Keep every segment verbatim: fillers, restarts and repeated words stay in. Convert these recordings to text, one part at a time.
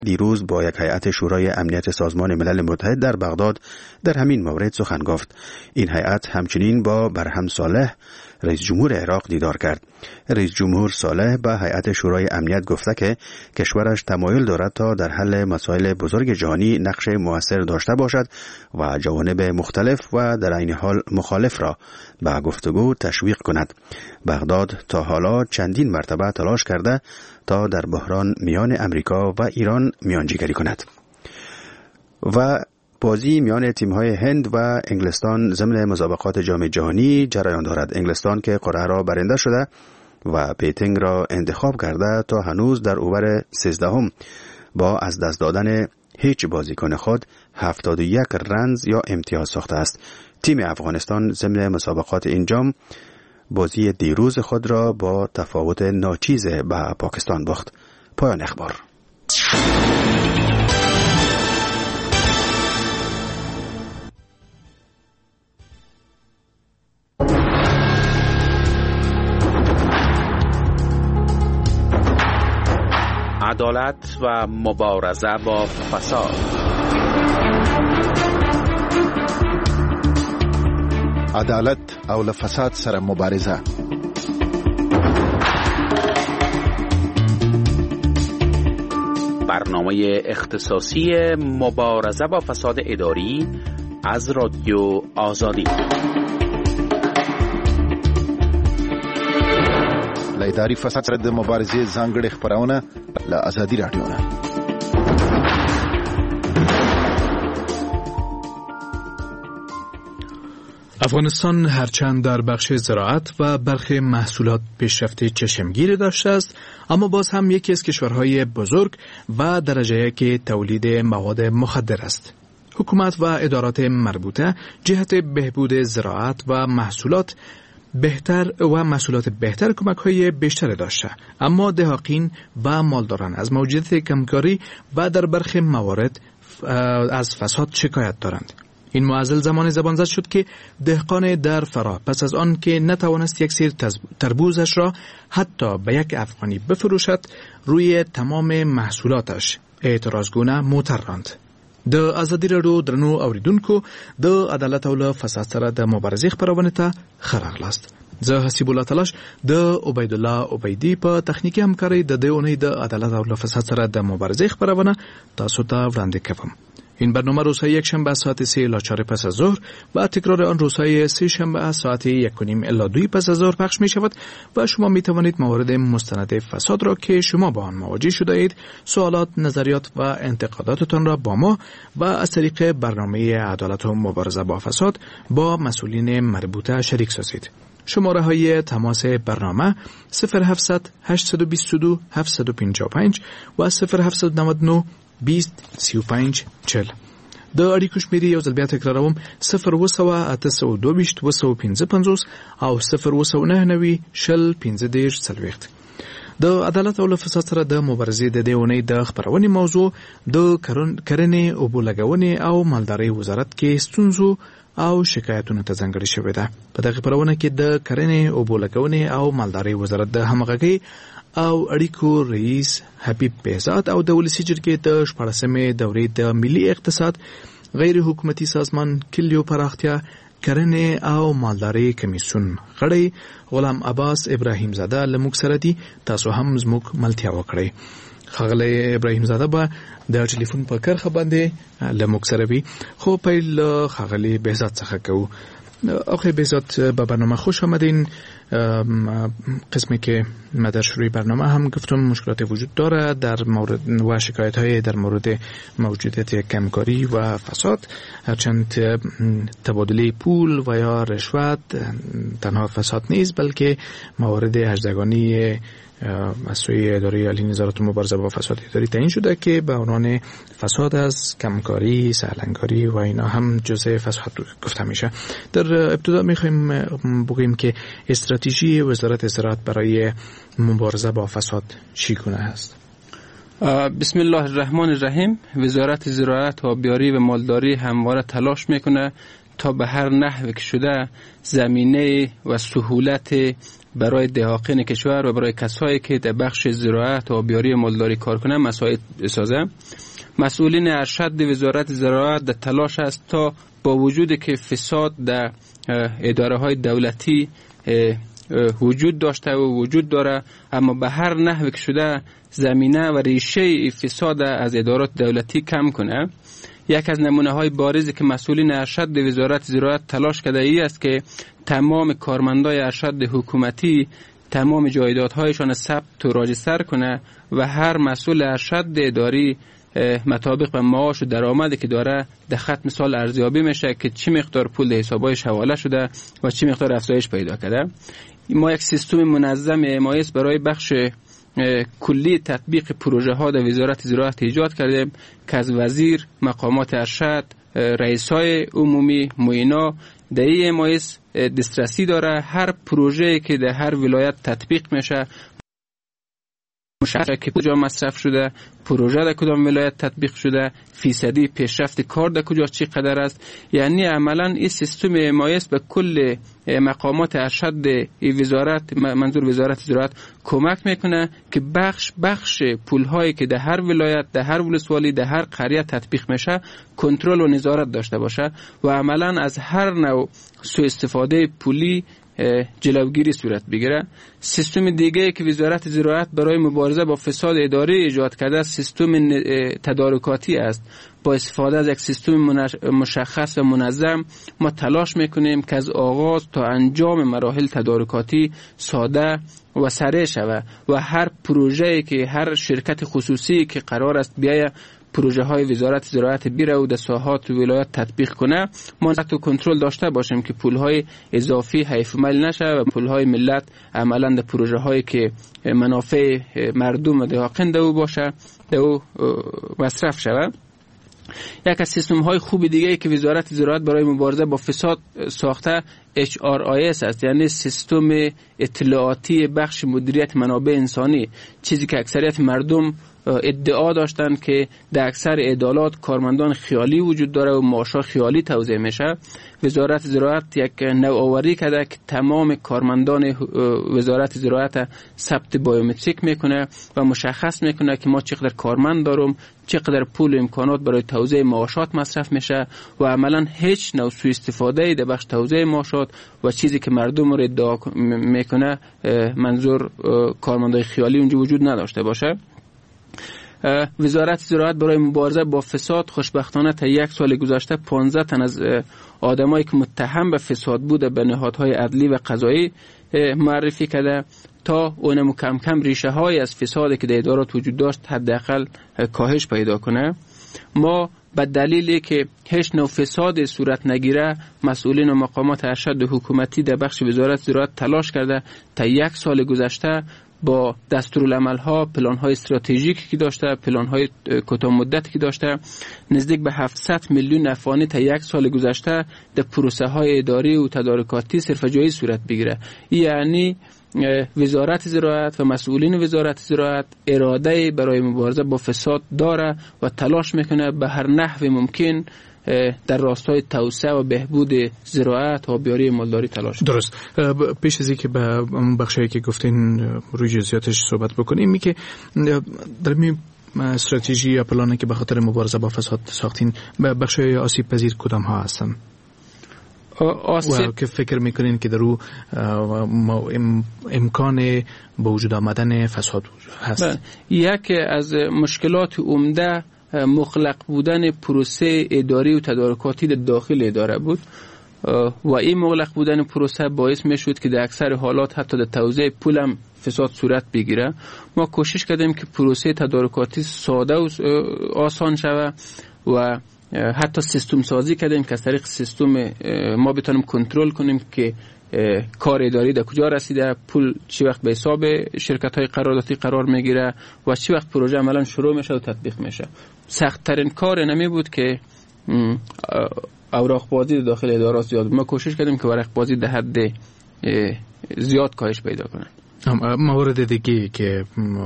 دیروز با یک هیئت شورای امنیت سازمان ملل متحد در بغداد در همین مورد سخن گفت. این هیئت همچنین با برهم صالح رئیس جمهور عراق دیدار کرد. رئیس جمهور صالح به هیئت شورای امنیت گفته که کشورش تمایل دارد تا در حل مسائل بزرگ جهانی نقش مؤثر داشته باشد و جوانب مختلف و در عین حال مخالف را به گفتگو تشویق کند. بغداد تا حالا چندین مرتبه تلاش کرده تا در بحران میان امریکا و ایران میانجیگری کند. و بازی میان تیم‌های هند و انگلستان ضمن مسابقات جام جهانی جریان دارد. انگلستان که قرعه را برنده شده و بیتینگ را انتخاب کرده تا هنوز در اوور سیزدهم با از دست دادن هیچ بازیکن خود هفتاد و یک رنز یا امتیاز ساخته است. تیم افغانستان ضمن مسابقات این جام بازی دیروز خود را با تفاوت ناچیز به پاکستان باخت. پایان اخبار. عدالت و مبارزه با فساد. عدالت او له فساد سره مبارزه. برنامه اختصاصی مبارزه با فساد اداری از رادیو آزادی. له اداري فساد سره د مبارزې ځانګړې خبرونه له آزادي رادیو نه. افغانستان هرچند در بخش زراعت و برخی محصولات پیشرفت چشمگیری داشته است، اما باز هم یکی از کشورهای بزرگ و درجه یک تولید مواد مخدر است. حکومت و ادارات مربوطه جهت بهبود زراعت و محصولات بهتر و محصولات بهتر کمک‌های بیشتر داشته، اما دهقین و مالداران از موجودیت کمکاری و در برخی موارد از فساد شکایت دارند. این معضل زمان زبانزد شد که دهقان در فراه پس از آن که نتوانست یک سیر تربوزش را حتی به یک افغانی بفروشد، روی تمام محصولاتش اعتراضگونه موتر راند. د ازادي راډیو درنو اوریدونکو د عدالت او له فساد سره د مبارزې خبرونه ته خراغلاست. زه حسیب الله تلاش د عبید الله عبیدی په تخنیکی همکارۍ د دې اونۍ د عدالت او له فساد سره د مبارزې خبرونه تاسو ته وړاندې کوم. این برنامه روزهای یک شنبه ساعت سه الی چهار پس از ظهر و تکرار آن روزهای سه شنبه ساعت یک و نیم الی دو پس از ظهر پخش می شود و شما می توانید موارد مستند فساد را که شما با آن مواجه شده اید، سوالات، نظریات و انتقاداتتان را با ما و از طریق برنامه عدالت و مبارزه با فساد با مسئولین مربوطه شریک سازید. شماره های تماس برنامه صفر هفتصد هشتصد و بیست و دو هفتصد و پنجاه و پنج و صفر هفتصد و نود و نه بیست سی و پنج چهل. د اړیکو شمیرې یو ځل بیا تکراروم: صفر اوه سوه اته سوه دوه ویشت اوه سوه پنځه پنځوس او صفر اوه سوه نهه نوي شل پنځه دېرش څلوېښت. د عدالت او له فساد سره د مبارزې د دې اونۍ د خپرونې موضوع د کرنې، اوبو لګونې او مالدارۍ وزارت کې ستونزو او شکایتونو ته ځانګړې شوې ده. په دغه خپرونه کې د کرنې، اوبو لګونې او مالدارۍ وزارت د همغږۍ او اړیکو رئیس حبیب بهزاد او د ولسي جرګې د شپاړسمې دورې د ملي اقتصاد، غیر حکومتي سازمان کلیو پراختیا، کرنې او مالدارۍ کمیسیون غړی غلام عباس ابراهیم زاده له موږ سره دي. تاسو هم زموږ ملتیا وکړئ. ښاغلی ابراهیم زاده به د ټلیفون په کرښه باندې له موږ سره وي. خو پیل له ښاغلي بهزاد څخه کوو. آقای بهزاد، به برنامه خوش آمدین. قسمی که ما در شروع برنامه هم گفتم مشکلات وجود داره در مورد و شکایت های در مورد موجودیت کمکاری و فساد، هرچند تبادله پول و یا رشوت تنها فساد نیست، بلکه موارد هجدگانی از سوی اداره عالی نظارت مبارزه با فساد اداری تعیین شده که به عنوان فساد از کمکاری، سهلنگاری و اینا هم جزء فساد گفته میشه. در ابتدا میخوایم بگیم که استراتژی وزارت زراعت برای مبارزه با فساد چگونه است؟ بسم الله الرحمن الرحیم. وزارت زراعت و آبیاری و مالداری همواره تلاش میکنه تا به هر نحوی که شده زمینه و سهولت برای دهاقین کشور و برای کسایی که در بخش زراعت و آبیاری مالداری کار کنند مساعد بسازه. مسئولین ارشد وزارت زراعت در تلاش است تا با وجود که فساد در اداره های دولتی وجود داشته و وجود داره، اما به هر نحوی که شده زمینه و ریشه فساد از ادارات دولتی کم کنه. یک از نمونه های بارزی که مسئولین ارشد وزارت زراعت تلاش کرده ای است که تمام کارمندای ارشد حکومتی تمام جایدادهایشان ثبت و راجستر کنه و هر مسئول ارشد اداری مطابق به معاش و درآمدی که داره در ختم سال ارزیابی میشه که چی مقدار پول در حسابایش حواله شده و چی مقدار افزایش پیدا کرده. ما یک سیستم منظم حمایت برای بخش کلی تطبیق پروژه ها در وزارت زراعت ایجاد کردیم که از وزیر، مقامات ارشد، رئیسای عمومی، معینا در این حمایت دسترسی داره. هر پروژه که در هر ولایت تطبیق میشه مشخصه که کجا مصرف شده، پروژه در کدام ولایت تطبیق شده، فیصدی پیشرفت کار در کجا چقدر است. یعنی عملا این سیستم حمایت به کل مقامات ارشد وزارت، منظور وزارت زراعت، کمک میکنه که بخش بخش پولهایی که در هر ولایت، در هر ولسوالی، در هر قریه تطبیق میشه کنترل و نظارت داشته باشه و عملا از هر نوع سوء استفاده پولی جلوگیری صورت بگیره. سیستم دیگه که وزارت زراعت برای مبارزه با فساد اداری ایجاد کرده سیستم تدارکاتی است. با استفاده از یک سیستم مشخص و منظم ما تلاش میکنیم که از آغاز تا انجام مراحل تدارکاتی ساده و سریع شود و هر پروژه‌ای که هر شرکت خصوصی که قرار است بیاید پروژه های وزارت زراعت بیره و در ساحات ولایت تطبیق کنه ما تو کنترل داشته باشیم که پول های اضافی حیف مال نشه و پول های ملت عملا در پروژه هایی که منافع مردم و دهاقین دو باشه دو مصرف شود. یک از سیستم های خوب دیگه که وزارت زراعت برای مبارزه با فساد ساخته اچ آر آی اس است، یعنی سیستم اطلاعاتی بخش مدیریت منابع انسانی، چیزی که اکثریت مردم ادعا داشتن که در اکثر عدالات کارمندان خیالی وجود داره و معاشا خیالی توزیع میشه. وزارت زراعت یک نوآوری کرده که تمام کارمندان وزارت زراعت ثبت بایومتریک میکنه و مشخص میکنه که ما چقدر کارمند دارم، چقدر پول و امکانات برای توزیع معاشات مصرف میشه و عملا هیچ نوع سوء استفاده در بخش توزیع معاشات و چیزی که مردم رو ادعا میکنه منظور کارمندای خیالی اونجا وجود نداشته باشه. وزارت زراعت برای مبارزه با فساد خوشبختانه تا یک سال گذشته پانزده تن از آدمایی که متهم به فساد بوده به نهادهای عدلی و قضایی معرفی کرده تا اونم کم کم ریشه های از فسادی که در ادارات وجود داشت حداقل کاهش پیدا کنه. ما به دلیلی که هیچ نوع فساد صورت نگیره مسئولین و مقامات ارشد حکومتی در بخش وزارت زراعت تلاش کرده تا یک سال گذشته با دستورالعمل ها، پلان های استراتژیکی که داشته، پلان های کوتاه مدتی که داشته، نزدیک به هفتصد میلیون افغانی تا یک سال گذشته در پروسه های اداری و تدارکاتی صرف جایی صورت بگیره. یعنی وزارت زراعت و مسئولین وزارت زراعت اراده برای مبارزه با فساد داره و تلاش میکنه به هر نحو ممکن در راستای توسعه و بهبود زراعت و آبیاری مالداری تلاش. درست. پیش از اینکه به بخشی که گفتین روی جزئیاتش صحبت بکنیم، می که در می استراتژی یا پلانی که به خاطر مبارزه با فساد ساختین بخشی آسیب پذیر کدام ها هستن؟ آسیب و که فکر میکنین که در رو امکان به وجود آمدن فساد هست؟ یک از مشکلات عمده مغلق بودن پروسه اداری و تدارکاتی در داخل اداره بود و این مغلق بودن پروسه باعث می شد که در اکثر حالات حتی در توزیع پولم فساد صورت بگیره. ما کوشش کردیم که پروسه تدارکاتی ساده و آسان شود و حتی سیستم سازی کردیم که از طریق سیستم ما بتونیم کنترل کنیم که کار اداری در کجا رسیده، پول چی وقت به حساب شرکت های قراردادی قرار میگیره و چی وقت پروژه عملا شروع میشه و تطبیق میشه. سخت ترین کار نمی بود که اوراق بازی داخل ادارات زیاد. ما کوشش کردیم که ورق بازی در حد زیاد کاهش پیدا کنه. موارد دیگه که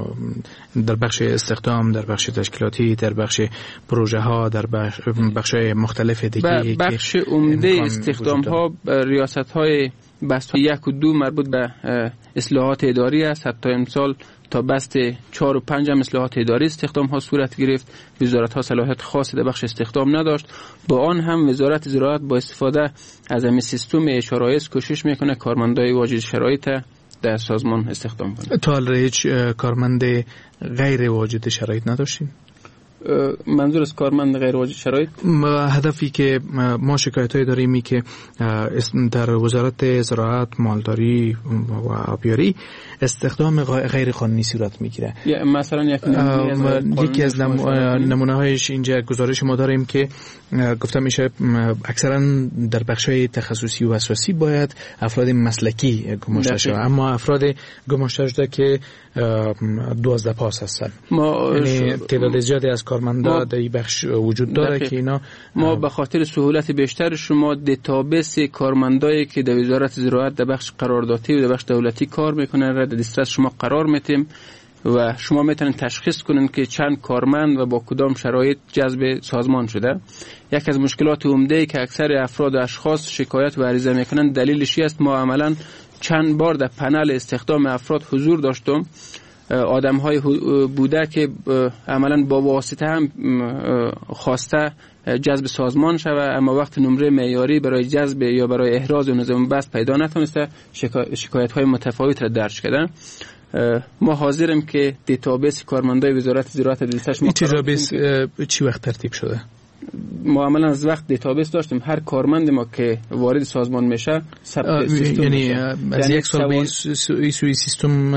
در بخش استخدام، در بخش تشکیلاتی، در بخش پروژه ها، در بخش مختلف دیگه، بخش عمده استخدام ها ریاست های بست یک و دو مربوط به اصلاحات اداری است. حتی امسال تا بست چهار و پنج هم اصلاحات اداری استخدام ها صورت گرفت. وزارت ها صلاحیت خاصی در بخش استخدام نداشت. با آن هم وزارت زراعت با استفاده از همین سیستم شرایط کوشش میکنه کارمندای واجد شرایط در سازمان استخدام کنه. تا حالا هیچ کارمند غیر واجد شرایط نداشتین؟ منظور از کارمند غیر واجد شرایط؟ هدفی که ما شکایت‌های داریم که در وزارت زراعت، مالداری و آبیاری استخدام غیر قانونی صورت میگیره. مثلا یکی از نمونه‌هایش اینجا گزارش ما داریم که گفتم میشه اکثرا در بخش‌های تخصصی و اساسی باید افراد مسلکی گماشته شوند، اما افراد گماشته شده که دوازده پاس هستن. ما یعنی تعداد زیادی از کارمندا در این بخش وجود داره که اینا ما به خاطر سهولت بیشتر شما دیتابیس کارمندایی که در وزارت زراعت در بخش قراردادی و در بخش دولتی کار میکنن را در دسترس شما قرار میتیم و شما میتونن تشخیص کنن که چند کارمند و با کدام شرایط جذب سازمان شده. یک از مشکلات عمده که اکثر افراد و اشخاص شکایت و عریضه میکنن دلیلش است ما عملاً چند بار در پنل استخدام افراد حضور داشتم. آدم های بوده که عملاً با واسطه هم خواسته جذب سازمان شوه، اما وقت نمره معیاری برای جذب یا برای احراز نظام بست پیدا نتونسته، شکایت های متفاوت را درج کردن. ما حاضریم که دیتابیس کارمندای وزارت زراعت دستش ما دیتابیس چی وقت ترتیب شده؟ ما عملا از وقت دیتابیس داشتیم هر کارمند ما که وارد سازمان میشه ثبت سیستم یعنی از یک سال به این سیستم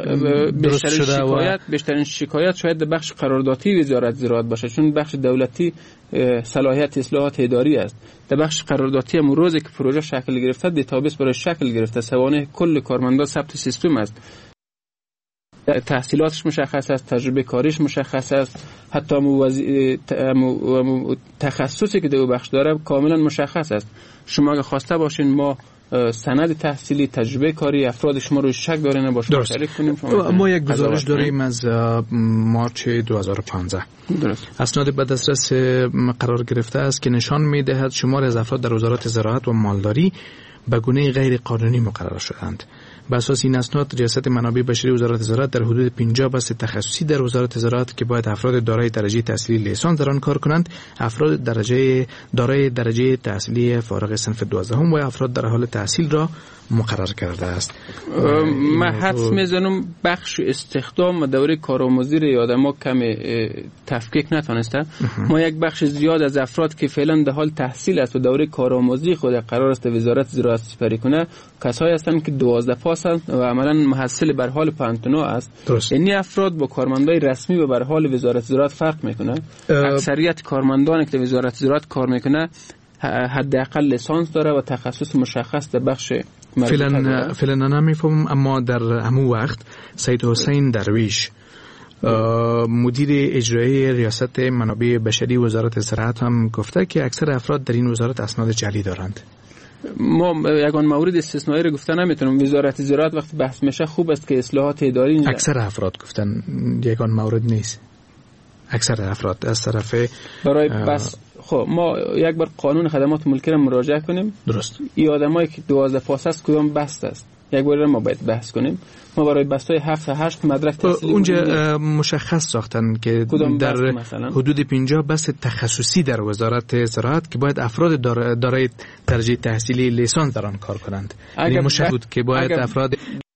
درست شده. شکایت بیشترین شکایت شاید در بخش قراردادی وزارت زراعت باشه، چون بخش دولتی صلاحیت اصلاحات اداری است. در بخش قراردادی هم روزی که پروژه شکل گرفته دیتابیس برای شکل گرفته سوانه کل کارمندا ثبت سیستم است. تحصیلاتش مشخص است، تجربه کاریش مشخص است، حتی موازی... تخصصی که در بخش داره کاملا مشخص است. شما اگه خواسته باشین ما سند تحصیلی، تجربه کاری افراد شما رو شک داره نباشه شریک کنیم. ما یک گزارش داریم از مارچ دو هزار و پانزده درست اسناد به دسترس قرار گرفته است که نشان می‌دهد شمار از افراد در وزارت زراعت و مالداری به گونه غیر قانونی مقرر شدند. بر اساس این اسناد ریاست منابع بشری وزارت زراعت در حدود پنجاه بست تخصصی در وزارت زراعت که باید افراد دارای درجه تحصیلی لیسانس در آن کار کنند، افراد درجه دارای درجه تحصیلی فارغ صنف دوازدهم و افراد در حال تحصیل را مقرر کرده است. من حدس میزنم بخش استخدام و دوره کارآموزی را آدما کم تفکیک نتونسته. ما یک بخش زیاد از افراد که فعلا در حال تحصیل است و دوره کارآموزی خود قرار است وزارت زراعت سپری کنه کسایی هستند که دوازده پاس هستند و عملا محصل بر حال پانتونا است. این افراد با کارمندای رسمی و بر حال وزارت زراعت فرق میکنه. اکثریت کارمندانی که وزارت زراعت کار میکنه حداقل لیسانس داره و تخصص مشخص در بخش فعلا فعلا نمیفهمم، اما در همون وقت سید حسین درویش مدیر اجرایی ریاست منابع بشری وزارت زراعت هم گفته که اکثر افراد در این وزارت اسناد جعلی دارند. ما یگان مورد استثنایی رو گفته نمیتونم. وزارت زراعت وقتی بحث میشه خوب است که اصلاحات اداری اکثر افراد گفتن یگان مورد نیست. اکثر افراد از طرف برای بس خب ما یک بار قانون خدمات ملکی را مراجعه کنیم. درست. این آدمایی که دوازده پاس است کدام بست است یک بار ما باید بحث کنیم. ما برای بستای هفت هشت مدرک تحصیلی اونجا مشخص ساختن که در حدود پنجاه بست تخصصی در وزارت زراعت که باید افراد دارای درجه تحصیلی لیسانس در آن کار کنند. یعنی مشخص بود که باید افراد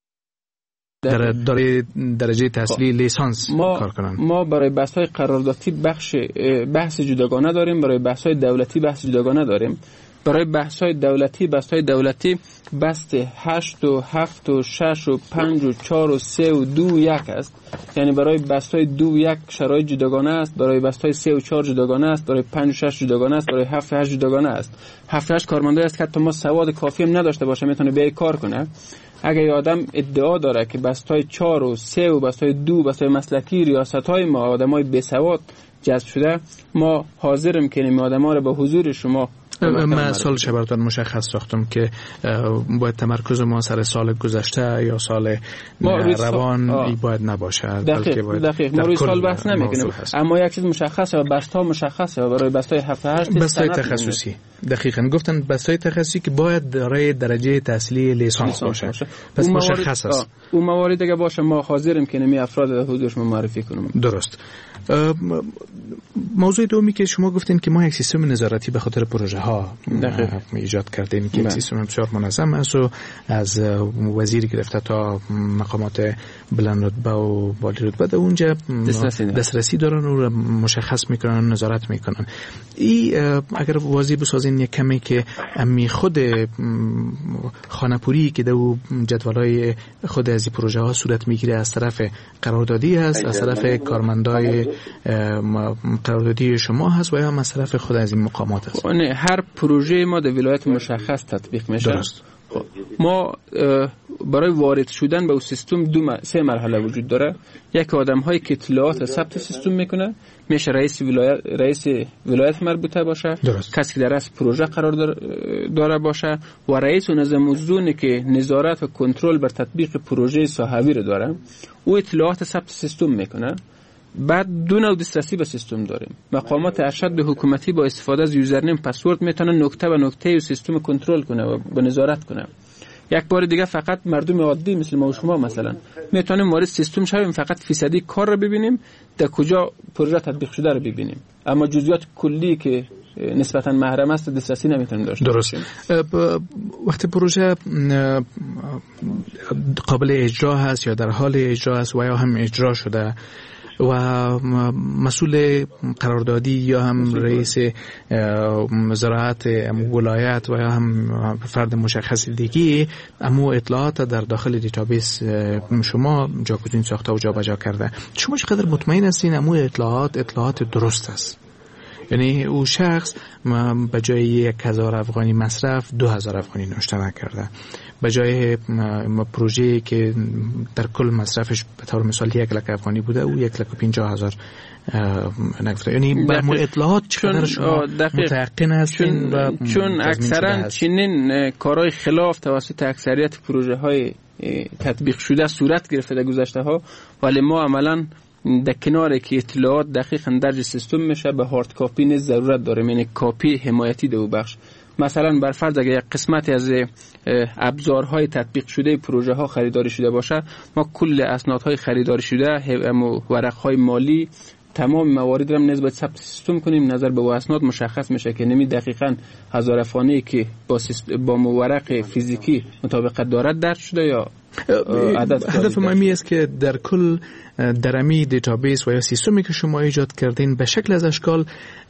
در داره درجه تحصیلی لیسانس کار کنند. ما برای بحث‌های قراردادی بخش بحث جداگانه داریم، برای بحث‌های دولتی بحث جداگانه داریم. برای بحث‌های دولتی بحث‌های دولتی بست هشت و هفت و شش و پنج و چهار و سه و دو و یک است. یعنی برای بستای دو و یک شرایط جداگانه است، برای بستای سه و چهار جداگانه است، برای پنج و شش جداگانه است، برای هفت و هشت جداگانه است. هفت و هشت کارمندایی است که حتی ما سواد کافی هم نداشته باشه میتونه بیای کار کنه. اگر یه آدم ادعا داره که بستای چهار و سه و بستای دو بستای مسلکی ریاست‌های ما آدمای بی‌سواد جذب شده، ما حاضریم که این آدم‌ها رو به حضور شما من سالش براتون مشخص ساختم که باید تمرکز ما سر سال گذشته یا سال روان ای باید نباشه، بلکه باید دقیق ما روی سال بحث نمیکنیم، اما یک چیز مشخصه و بستا مشخصه برای بستای هفت هشت بستای تخصصی. دقیقاً گفتن بستای تخصصی که باید دارای درجه تحصیلی لیسانس باشه. باشه. پس مشخص است. اون موارد دیگه باشه ما حاضریم که نمی افراد در حضور شما معرفی کنیم. درست. موضوع دومی که شما گفتین که ما یک سیستم نظارتی به خاطر پروژه ها ایجاد کردیم که یک سیستم بسیار منظم است و از وزیر گرفته تا مقامات بلند رتبه و بالا رتبه در اونجا دسترسی دارن و مشخص میکنن، نظارت میکنن. ای اگر واضح بسازین یک کمی که امی خود خانه‌پوری که در جدولای خود از این پروژه ها صورت میگیره از طرف قراردادی هست، از طرف کارمندای قراردادی شما هست و یا از طرف خود از این مقامات هست. نه، هر پروژه ما در ولایت مشخص تطبیق میشه. درست. ما برای وارد شدن به اون سیستم دو م... سه مرحله وجود داره. یک آدم هایی که اطلاعات ثبت سیستم میکنه میشه رئیس ولایت رئیس ولایت مربوطه باشه، درست. کسی که در از پروژه قرار دار... داره باشه و رئیس و نظم موضوعی که نظارت و کنترل بر تطبیق پروژه صاحبی رو داره، او اطلاعات ثبت سیستم میکنه. بعد دو نوع دسترسی به سیستم داریم. مقامات ارشد حکومتی با استفاده از یوزرنیم پسورد میتونن نکته به نکته سیستم کنترل کنه و به نظارت کنه. یک بار دیگه فقط مردم عادی مثل ما و شما مثلا میتونیم وارد سیستم شویم، فقط فیصدی کار رو ببینیم، در کجا پروژه تطبیق شده رو ببینیم، اما جزئیات کلی که نسبتا محرم است دسترسی نمیتونیم داشته درست. وقتی پروژه قابل اجرا هست یا در حال اجرا است و یا هم اجرا شده و مسئول قراردادی یا هم رئیس زراعت ولایت و یا هم فرد مشخص دیگه اما اطلاعات در داخل دیتابیس شما جاگزین ساخته و جابجا کرده، شما چقدر مطمئن هستین اما اطلاعات اطلاعات درست است؟ یعنی او شخص به جای یک هزار افغانی مصرف دو هزار افغانی نوشته کرده، به جای پروژه که در کل مصرفش به طور مثال یک لک افغانی بوده او یک لک و پنجاه هزار نگفته. یعنی با اطلاعات چقدر شما متيقن هستین؟ و چون اکثرا چنین کارهای خلاف توسط اکثریت پروژه های تطبیق شده صورت گرفته در گذشته ها، ولی ما عملا در کنار که اطلاعات دقیقاً درج سیستم میشه به هارد کاپی نیز ضرورت داره، یعنی کاپی حمایتی دو بخش. مثلا بر فرض اگر یک قسمتی از ابزارهای تطبیق شده پروژه ها خریداری شده باشه، ما کل اسنادهای خریداری شده، ورقهای مالی، تمام موارد را نیز باید ثبت سیستم کنیم. نظر به اسناد مشخص میشه که نمی دقیقاً هزار افغانی که با با ورق فیزیکی مطابقت دارد درج شده یا هدف مهمی است که در کل درمی دیتابیس و یا سیستمی که شما ایجاد کردین به شکل از اشکال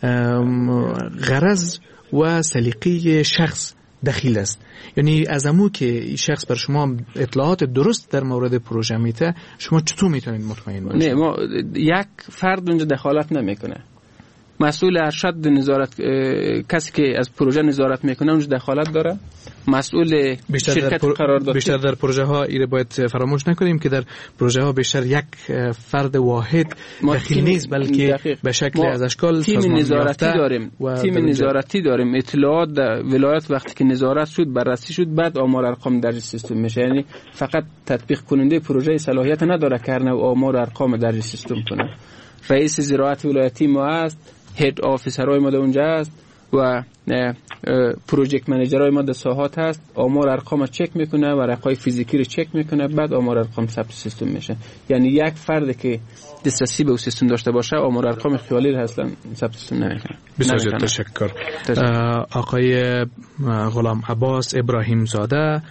غرض و سلیقه شخص دخیل است. یعنی از امو که شخص بر شما اطلاعات درست در مورد پروژه میته، شما چطور میتونید مطمئن باشید؟ نه، ما یک فرد اونجا دخالت نمیکنه. مسئول ارشد نظارت، کسی که از پروژه نظارت میکنه اونجا دخالت داره. مسئول شرکت پر... قرارداد بیشتر در پروژه ها ایره باید فراموش نکنیم که در پروژه ها بیشتر یک فرد واحد دخیل نیست، بلکه به شکل از اشکال تیم نظارتی داریم. تیم نظارتی داریم. اطلاعات در ولایت وقتی که نظارت شد بررسی شد بعد آمار ارقام درج سیستم میشه. یعنی فقط تطبیق کننده پروژه صلاحیت نداره که هر نوع آمار ارقام درج سیستم کنه. رئیس زراعت ولایتی ما است، هد آفیسرای ما در اونجا است و پروژکت منیجرای ما در ساحات هست، آمار ارقام چک میکنه، ورقای فیزیکی رو چک میکنه، بعد آمار ارقام ثبت سیستم میشه. یعنی یک فرد که دسترسی به اون سیستم داشته باشه آمار ارقام خیالی رو اصلا ثبت سیستم نمیکنه. بسیار تشکر. آقای غلام عباس ابراهیم زاده،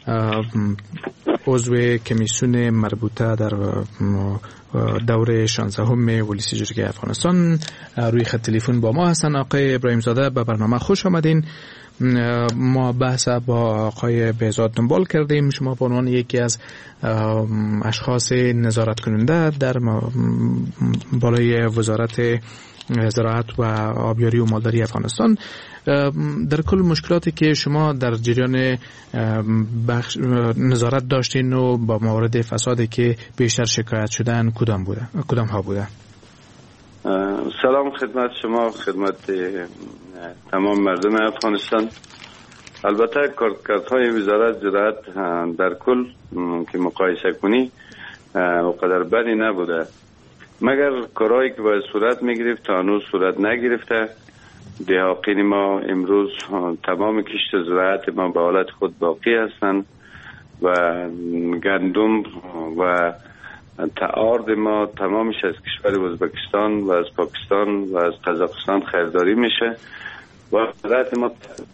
عضو کمیسیون مربوطه در دوره شانزدهم ولسی جرگه افغانستان روی خط تلفن با ما هستن. آقای ابراهیم زاده به برنامه خوش آمدین. ما بحث با آقای بهزاد دنبال کردیم. شما به عنوان یکی از اشخاص نظارت کننده در بالای وزارت زراعت و آبیاری و مالداری افغانستان، در کل مشکلاتی که شما در جریان بخش نظارت داشتین و با موارد فسادی که بیشتر شکایت شدن کدام بوده؟ کدام ها بوده؟ سلام خدمت شما، خدمت تمام مردم افغانستان. البته کارکردهای وزارت زراعت در کل که مقایسه کنی اونقدر بدی نبوده، مگر کارهایی که باید صورت میگرفت تا هنوز صورت نگرفته. دهاقین ما امروز تمام کشت زراعت ما به حالت خود باقی هستند و گندم و تعارض ما تمامش از کشور ازبکستان و از پاکستان و از قزاقستان خریداری میشه و زراعت ما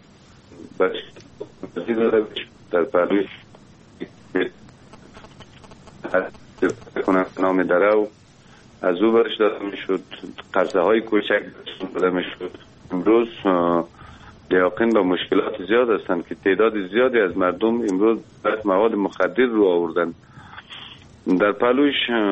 در پرویش نام درو از او برش داده میشد، قرضه های کوچک داده میشد. امروز دیاقین با مشکلات زیاد هستند که تعداد زیادی از مردم امروز باید مواد مخدر رو آوردن. در پلوش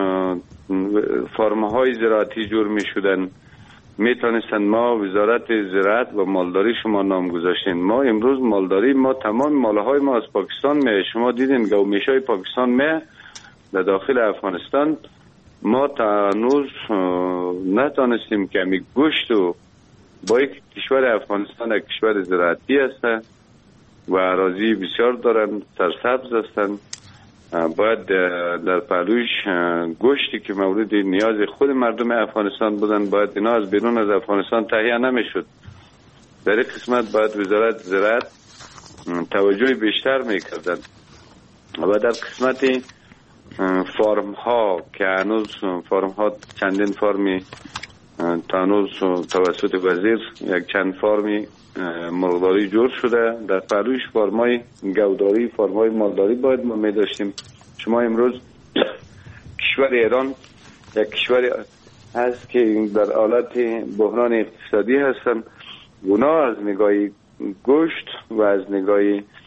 فرم های زراعتی جور می شدن، می تانستن ما وزارت زراعت و مالداری شما نام گذاشتین. ما امروز مالداری ما تمام ماله های ما از پاکستان می، شما دیدین گومیش های پاکستان می در داخل افغانستان. ما تا هنوز نتانستیم که همی گوشت و با یک کشور افغانستان یک کشور زراعتی هست و اراضی بسیار دارن، سرسبز هستن. باید در پهلوش گوشتی که مورد نیاز خود مردم افغانستان بودن باید اینا از بیرون از افغانستان تهیه نمیشد. در این قسمت باید وزارت زراعت توجه بیشتر میکردن و در قسمت فارم ها که هنوز فارم ها چندین فارمی تا هنوز توسط وزیر یک چند فارمی مرغداری جور شده. در پهلوش فارمای گوداری فارمای مالداری باید ما می داشتیم. شما امروز کشور ایران یک کشور هست که در حالت بحران اقتصادی هستن. اونا از نگاه گوشت و از نگاه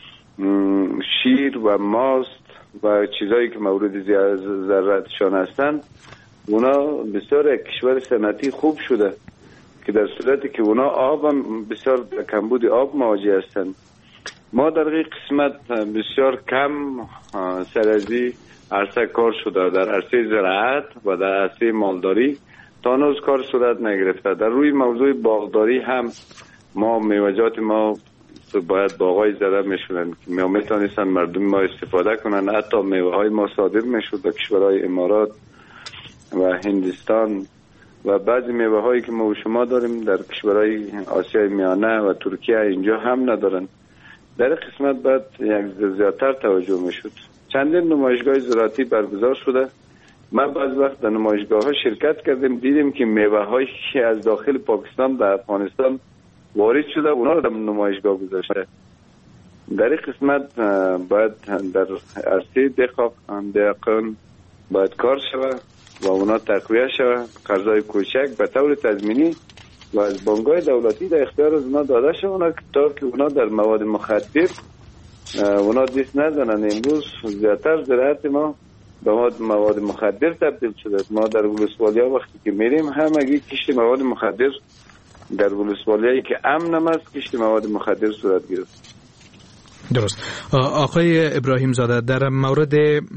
شیر و ماست و چیزایی که مورد ضرورتشان هستن، اونا بسیار یک کشور صنعتی خوب شده که در صورتی که اونا آب هم بسیار کمبود آب مواجه هستند. ما در این قسمت بسیار کم سرازی عرصه کار شده در عرصه زراعت و در عرصه مالداری تا هنوز کار صورت نگرفته. در روی موضوع باغداری هم ما میوه‌جات ما باید باغای زده میشونن که ما میتونستن مردم ما استفاده کنن. حتی میوه های ما صادر میشود به کشورهای امارات و هندوستان و بعضی میوه هایی که ما و شما داریم در کشورهای آسیای میانه و ترکیه اینجا هم ندارن. در قسمت باید یک زیادتر توجه میشد. چندین نمایشگاه زراعتی برگزار شده. ما بعض وقت در نمایشگاه ها شرکت کردیم، دیدیم که میوه هایی که از داخل پاکستان به افغانستان وارد شده اونا رو در نمایشگاه گذاشته. در این قسمت باید در عرصه دهقان باید کار شود و اونا تقویه شود، قرضای کوچک به طور تضمینی و از بانک‌های دولتی در اختیار از اونا داده شود تا که اونا در مواد مخدر اونا دست نزنن. امروز زیادتر زراعت ما به مواد مخدر تبدیل شده. ما در ولسوالیا وقتی که میریم همگی کشت مواد مخدر در ولسوالیایی که امن هم است کشت مواد مخدر صورت گرفت. درست. آقای ابراهیم زاده، در مورد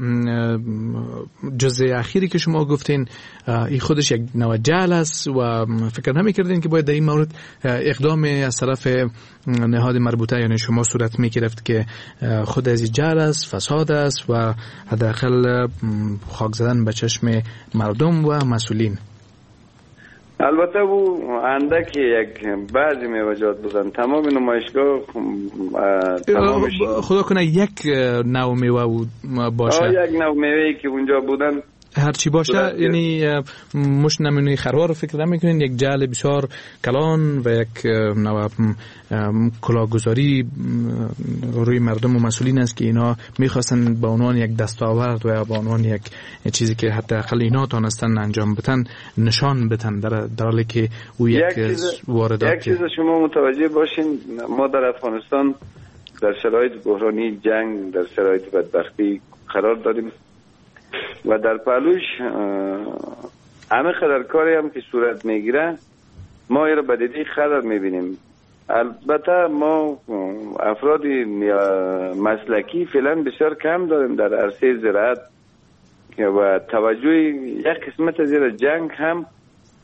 جزء اخیری که شما گفتین این خودش یک نوع جعل است و فکر نمی کردین که باید در این مورد اقدام از طرف نهاد مربوطه یعنی شما صورت می گرفت که خود از این جعل است، فساد است و حداقل خاک زدن به چشم مردم و مسئولین؟ البته او اندک یک بعضی میوه‌جات بودن. تمام نمایشگاه تمامش خدا کنه یک نوع میوه باشه. یک نوع میوه‌ای که اونجا بودن هر چی باشه، یعنی مش نمونه خروار رو فکر نمی‌کنین یک جعل بسیار کلان و یک نوع کلاهگذاری روی مردم و مسئولین است که اینا می‌خواستن به عنوان یک دستاورد و به عنوان یک چیزی که حتی اقل اینا تونستن انجام بدن نشان بدن در حالی که او یک, یک واردات. یک چیز شما متوجه باشین، ما در افغانستان در شرایط بحرانی جنگ در شرایط بدبختی قرار داریم و در پهلوش همه خطر کاری هم که صورت میگیره ما این رو بدیدی خطر میبینیم. البته ما افراد مسلکی فعلا بسیار کم داریم در عرصه زراعت و توجه یک قسمت از این جنگ هم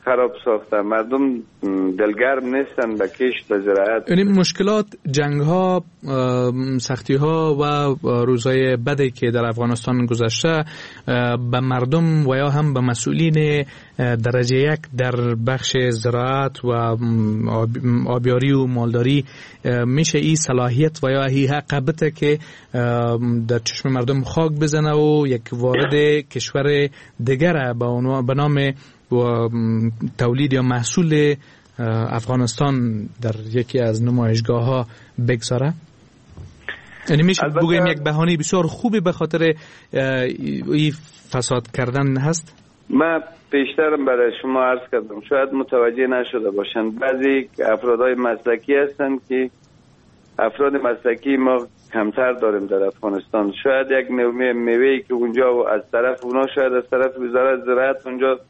خراب ساخته. مردم دلگرم نیستن به کشت و زراعت. یعنی مشکلات، جنگ ها، سختی ها و روزهای بدی که در افغانستان گذشته به مردم و یا هم به مسئولین درجه یک در بخش زراعت و آبیاری و مالداری میشه این صلاحیت و یا این حق بده که در چشم مردم خاک بزنه و یک وارد کشور دیگر به نام و تولید یا محصول افغانستان در یکی از نمایشگاه ها بگذاره؟ یعنی میشه بگویم یک بهانه بسیار خوبی به خاطر این فساد کردن هست؟ من پیشترم برای شما عرض کردم، شاید متوجه نشده باشن، بعضی افرادهای مسلکی هستن که افراد مسلکی ما کمتر داریم در افغانستان. شاید یک نوع میوه‌ای که اونجا از طرف اونا، شاید از طرف وزارت زراعت اونجا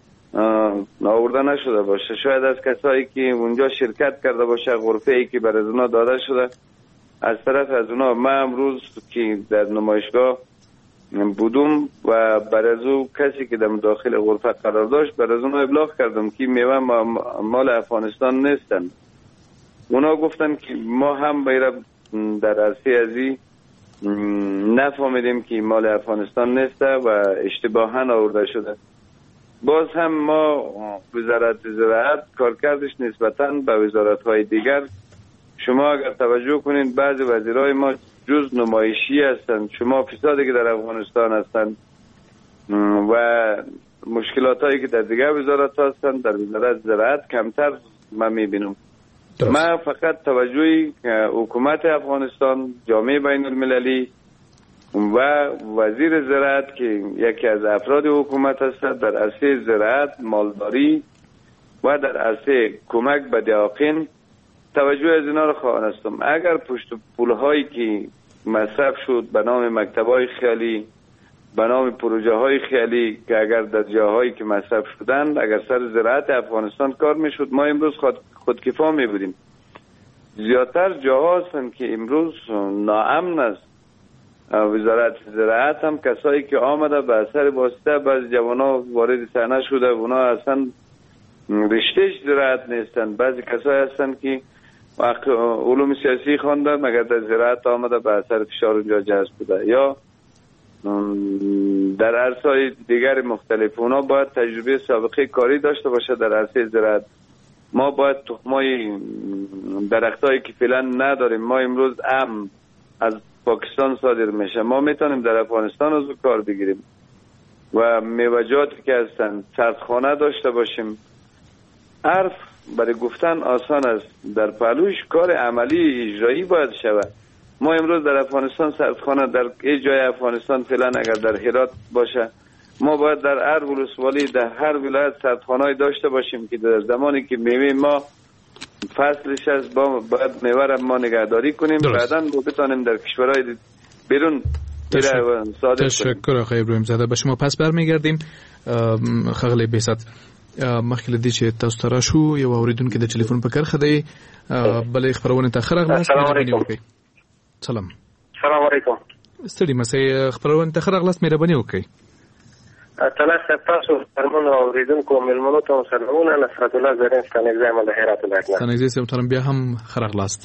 آورده نشده باشه، شاید از کسایی که اونجا شرکت کرده باشه، غرفه‌ای که برای اونا داده شده از طرف از اونا. من امروز که در نمایشگاه بودم و برای او کسی که در داخل غرفه قرار داشت برای اونا ابلاغ کردم که میوه مال افغانستان نیستن. اونا گفتن که ما هم باید در عرصه ازی نفهمیدیم که مال افغانستان نیسته و اشتباهاً آورده شده. باز هم ما وزارت زراعت کارکردش نسبتاً به وزارت‌های دیگر، شما اگر توجه کنین بعضی وزیرای ما جز نمایشی هستند. شما فسادی که در افغانستان هستند و مشکلاتایی که در دیگر وزارت هستند در وزارت زراعت کمتر من میبینم. من فقط توجهی حکومت افغانستان، جامعه بین المللی و وزیر زراعت که یکی از افراد حکومت است در عرصه زراعت، مالداری و در عرصه کمک به دیاقین توجه از اینا رو خواهانستم. اگر پشت پولهایی که مصرف شد به نام مکتب‌های خیالی، به نام پروژه های خیالی که اگر در جاهایی که مصرف شدند اگر سر زراعت افغانستان کار میشد ما امروز خود خودکفا می بودیم. زیادتر جاها هستند که امروز ناامن است. وزارت زراعت هم کسایی که آمده به اثر واسطه بعض جوانا وارد صحنه شده، اونا اصلا رشتهش زراعت نیستن. بعضی کسایی هستند که علوم سیاسی خواندن مگر در زراعت آمده به اثر فشار اونجا جذب بوده یا در عرصه‌های دیگر مختلف. اونا باید تجربه سابقه کاری داشته باشه در عرصه زراعت. ما باید تخمای درختایی که فعلا نداریم، ما امروز ام از پاکستان صادر میشه، ما میتونیم در افغانستان از کار بگیریم و میوه‌جاتی که هستن سردخانه داشته باشیم. حرف برای گفتن آسان است، در پهلوش کار عملی اجرایی باید شود. ما امروز در افغانستان سردخانه در ای جای افغانستان فعلا اگر در هرات باشه، ما باید در هر ولسوالی در هر ولایت سردخانه‌ای داشته باشیم که در زمانی که میوه ما فصلش از با باید میوه ما نگهداری کنیم، بعداً بتونیم در کشورهای بیرون صادر کنیم. تشکر آقای ابراهیم زاده. به شما پس برمیگردیم. خغلی بهزاد مخکې لدی چې تاسو ته راشو یو اوریدونکو د ټلیفون په کرخه دی بلې خبرونه ته خرغلاست. سلام. سلام علیکم. ستړي مسئ خبرونه ته خرغلاست، مهرباني وکړئ. تاسو تاسو فرمون اوریدونکو ملمنو ته سلامونه. نصرت الله زرین ستانګزای مله هرات ولایت نه. ستانګزای سم ترم بیا هم خرغلاست.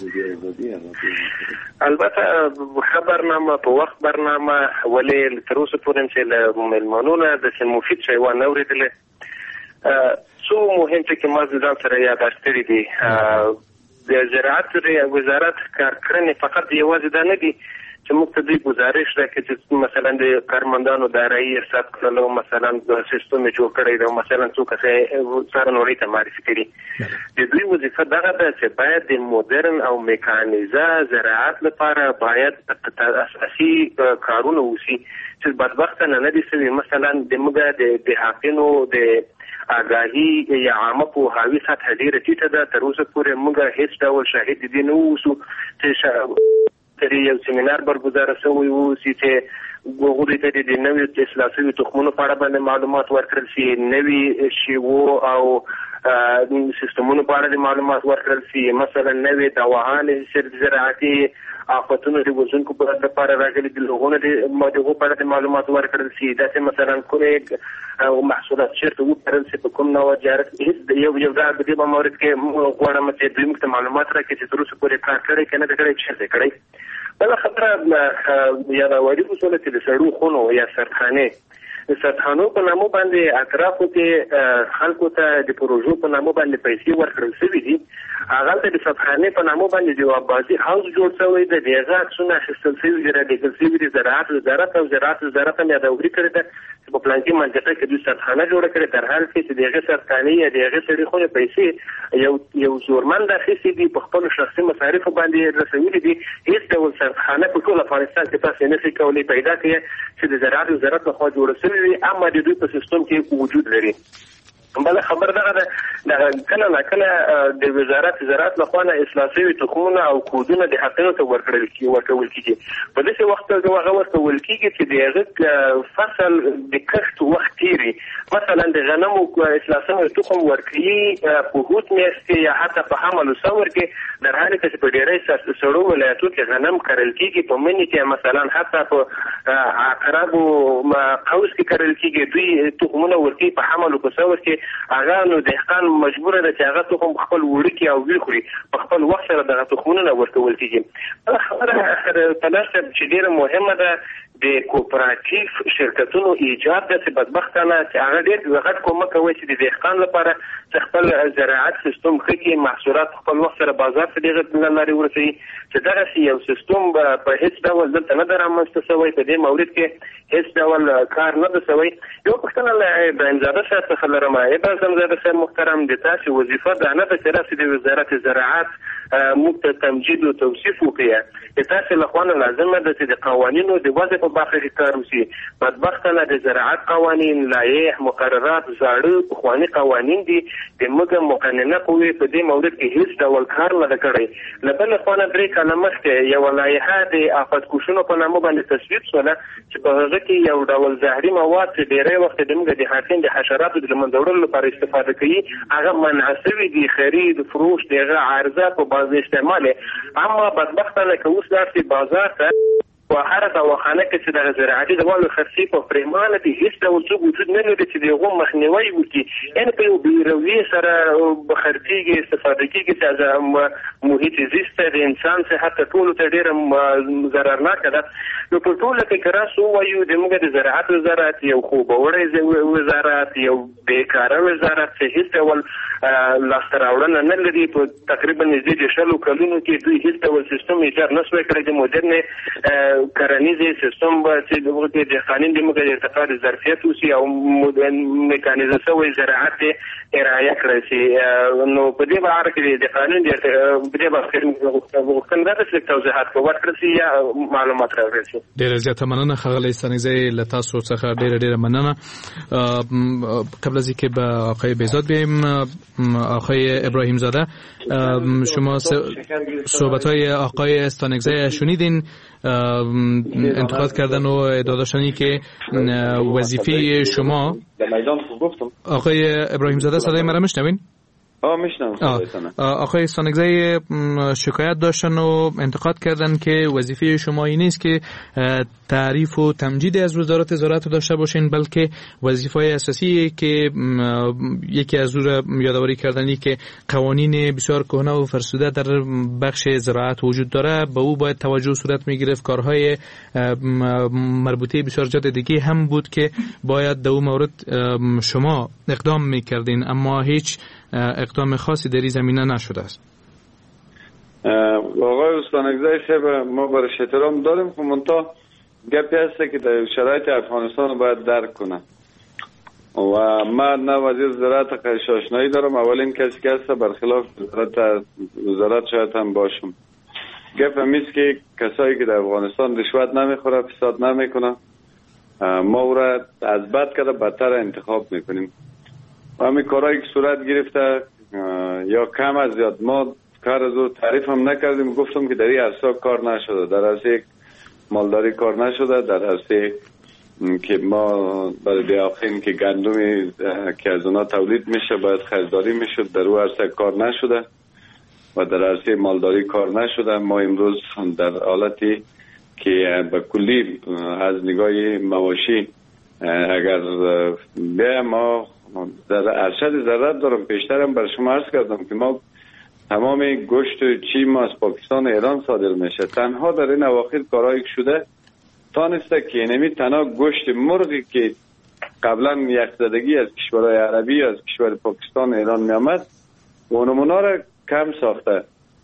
البته خبرنامه په وخت برنامه ولې تر اوسه پورې چې ملمنو نه د مفید شی و نه اوریدل. څو مهم چې ما ځان سره یاداشت کړی دي. د زراعت وزارت کارکړنې فقط یوازې دا نه دي چې موږ ته دوی گزارش راکړي چې مثلا د کارمندانو دارایی حساب کړلو، مثلا د سیستم جوړ کړی دی، مثلا څوک یې څارنوړي ته معرفي کړي. د دوی وظیفه دغه ده چې باید د مدرن او میکانیزه زراعت لپاره باید اساسي کارونه وشي چې بدبختانه نه دي سوي. مثلا د موږ د دیهاتینو د آگاهی یا عامه پوهاوی سطح ډیره ټیټه ده. تر اوسه پورې موږ هیڅ ډول شاهد دي نه اوسو چې یو سیمینار برگزار شوی و چې غوړي ته د نوې اصلاح شوي تخمونو په اړه باندې معلومات ورکړل شي، نوې شیوو او سیستمونو په اړه معلومات ورکړل شي، مثلا نوې دواهانې زراعتي آفتونو د وزونکو په لپاره راغلي د لغونه د ماده په اړه معلومات ورکړل شي، دا مثلا کومې او محصولات چیرته وکړل شي په کوم نوع جارت هیڅ یو یو دا د دې مورد کې غواړم چې دوی موږ معلومات راکړي چې تر اوسه پورې کار کړی کنه د کړی چیرته کړی. بل خبره یا د وړي اصول چې د سړو خونو یا سرخانه سرخانو په نامو باندې اطرافو کې خلکو ته د پروژو په نامو باندې پیسې ورکړل شوي دي. هغه ته د سرخانه په نامو باندې د آبادي هاوس جوړ شوی دی، د هغه څونه اخیستل شوي دي د ګلسوي د زراعت وزارت او زراعت وزارت هم یادوري کړی ده چې په پلان کې منطقه کې د سرخانه جوړ کړي، در حال کې چې د هغه سرخانه یا د هغه سړي خو پیسې یو یو زورمند اخیستي دي په خپل شخصي مصارف باندې رسولي دي. هیڅ ډول سرخانه په ټول افغانستان کې تاسو نه شئ کولی پیدا کړئ چې د زراعت وزارت لخوا جوړ شوی وي، اما د دوی په سیستم کې وجود لري. بل خبر دغه د کله نه کله د وزارت زراعت لخوا نه اصلاح شوي تخمونه او کودونه د حقونو ته ورکړل کیږي ورکول کیږي. په داسې وخت کې هغه ورکول کیږي چې د هغه فصل د کښت وخت تیری، مثلا د غنمو اصلاح شوي تخم ورکړي په هوت میاشتې یا حتی په حمل او ثور کې، در حال کې په ډېری سړو ولایتونو کې غنم کرل کیږي، په مني کې مثلا حتی په عقرب او قوس کې کرل کیږي، دوی تخمونه ورکړي په حمل او په ثور کې. هغه نو دهقان مجبور دی چې هغه تخم خپل وړي او وی خوري، په خپل وخت سره دغه تخمونه ورکول کیږي. خبره تلاشت چې ډیره مهمه ده د کوپراتیف شرکتونو ایجاد د بدبختانه چې هغه ډېر غټ کومک کوي چې د دهقان لپاره خپل زراعت سیستم خکې محصولات خپل وخت سره بازار ته ډېر لارې ورسوي، چې دغه یو سیستم په هیڅ ډول دلته نه ده رامنځته شوی، په دې مورد کې هیڅ ډول کار نه ده شوی. یو پوښتنه له ابراهیمزاده صاحب څخه لرم. ابراهیمزاده صاحب محترم، د تاسو وظیفه ده نه ده چې راسي د وزارت زراعت موږ ته تمجید او توصیف وکړي، د تاسو لخوا لازمه ده چې د قوانینو د وضع په برخه کې کار وشي. بدبختانه د زراعت قوانین، لایح، مقررات زاړه پخواني قوانین دي، د موږ مقننه قوې په دې مورد کې هیڅ ډول کار نه کړی. له بل خوا نه درې کاله مخکې یو لایحه د آفت کوشونو په نامه باندې تصویب شوله چې په هغه کې یو ډول زهري مواد چې ډېری وخت د موږ د حاصل د حشراتو د له منځه وړلو لپاره استفاده کوي هغه منع شوي دي، خرید فروش د هغه عرضه په باز استعمال. اما بدبختانه که اوس داسې بازار ته و هر دواخانه کې چې د زراعتي دوالو خرڅې په پریمانه دي هیڅ ډول څوک وجود نه لري چې د هغو مخنیوی وکړي، یعنې په یو بېرویې سره خرڅېږي، استفاده کېږي چې از محیط زیست د انسان صحت ته ټولو ته ډېره ضررناکه ده. نو په ټوله کې که راسو ووایو د موږ د زراعت وزارت یو خوبوړی وزارت، یو بېکاره وزارت چې هیڅ ډول لاسته راوړنه نه لري، په تقریبا نږدې د شلو کلونو کې دوی هیڅ ډول سیستم ایجاد نه شوی کړی. د مدرنې کرنیزه سیستم به چې د دهقانین د موږ د ارتقا د ظرفیت وشي او میکانیزه شوی زراعت ارائه کړی شي. نو په دې باره کې د قانون د په دې باره کې غوښتنه ده چې توضیحات ورکړل شي یا معلومات راوړل شي. ډېره زیاته مننه ښاغلی ستانکزی، له تاسو څخه ډېره ډېره مننه. قبل از اینکه به آقای بهزاد بیاییم، آقای ابراهیم زاده، شما صحبت‌های آقای استانکزی شنیدین، انتقاد کردن و ادعا داشتنی که وظیفه شما. آقای ابراهیم زاده صدای مرا میشنوین؟ آه میشنم. آقای استانکزی شکایت داشتن و انتقاد کردن که وظیفه شما این نیست که تعریف و تمجید از وزارت زراعت داشته باشین، بلکه وظیفه اساسی که یکی از اون یادآوری کردنی که قوانین بسیار کهنه و فرسوده در بخش زراعت وجود داره به او باید توجه صورت میگرفت. کارهای مربوطه بسیار جات دیگه هم بود که باید در اون مورد شما اقدام میکردین، اما هیچ اقدام خاصی در این زمینه نشده است. آقای استانکزی صاحب، ما برش احترام داریم، که منتها گپی هسته که در شرایط افغانستان باید درک کنم و من نه وزیر زراعت قیش آشنایی دارم، اولین کسی که هسته برخلاف وزارت وزارت شاید هم باشم. گپ همیست که کسایی که در افغانستان رشوت نمیخوره، فساد نمیکنه، ما او را از بد کرده بدتر انتخاب میکنیم. و همین کارهایی که صورت گرفته یا کم از زیاد ما کار از او تعریف هم نکردیم، گفتم که در این عرصه کار نشده. در از یک مالداری کار نشده. در عرصه که ما برای دیاخین که گندمی که از اونا تولید میشه باید خریداری میشد، در اون عرصه کار نشده و در عرصه مالداری کار نشده. ما امروز در حالتی که به کلی از نگاه مواشی اگر به ما در ارشد ضرورت دارم، پیشترم بر شما عرض کردم که ما تمام گوشت چی ما از پاکستان ایران صادر میشه. تنها در این اواخر کارایی شده تانسته که نمی تنها گوشت مرغی که قبلا یک زدگی از کشورهای عربی از کشور پاکستان ایران می آمد و نمونه را کم ساخته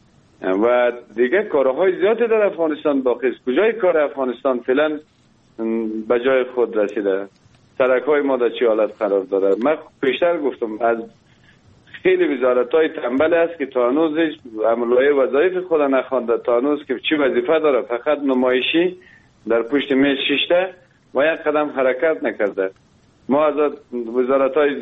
و دیگه کارهای زیادی در افغانستان باقی است. کجای کار افغانستان فعلا به جای خود رسیده؟ سرک های ما در چی حالت قرار داره؟ من پیشتر گفتم از خیلی وزارت های تنبل است که تا هنوز عملهای وظایف خود نخوانده، تا هنوز که چی وظیفه داره فقط نمایشی در پشت میز شیشته و یک قدم حرکت نکرده. ما از وزارت های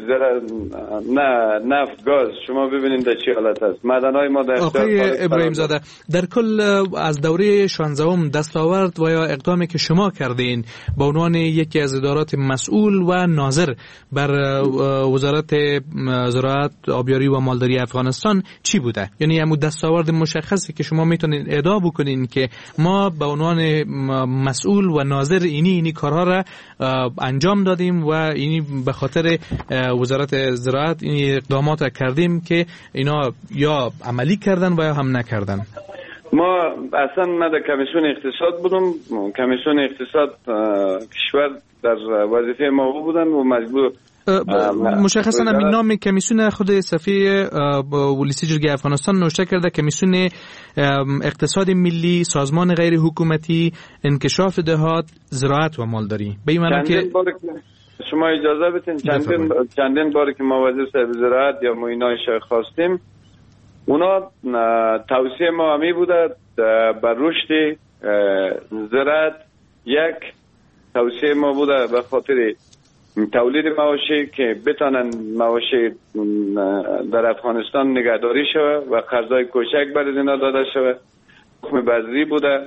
نه نفت گاز شما ببینید در چی حالت است. معدن‌های ما در آقای ابراهیم زاده، در کل از دوره شانزدهم دستاورد و یا اقدامی که شما کردین به عنوان یکی از ادارات مسئول و ناظر بر وزارت زراعت، آبیاری و مالداری افغانستان چی بوده؟ یعنی همون دستاورد مشخصی که شما میتونین ادعا بکنین که ما به عنوان مسئول و ناظر اینی اینی کارها را انجام دادیم و اینی به خاطر وزارت زراعت این اقدامات کردیم که اینا یا عملی کردن و یا هم نکردن. ما اصلا ما در کمیسیون اقتصاد بودم. کمیسیون اقتصاد کشور در وظیفه ما بودن و مجبور مشخصا همین نام کمیسیون خود صفحه ولیسی جرگه افغانستان نوشته کرده کمیسیون اقتصاد ملی، سازمان غیر حکومتی، انکشاف دهات، زراعت و مالداری. به این معنی که شما اجازه بدین چندین چندین باری که ما وزیر صاحب زراعت یا معینای شای خواستیم، اونا توصیه ما همی بوده بر رشد زراعت. یک توصیه ما بوده به خاطر تولید مواشی که بتانن مواشی در افغانستان نگهداری شوه و قرضای کوچک برای اینا داده شوه. تخم بذری بوده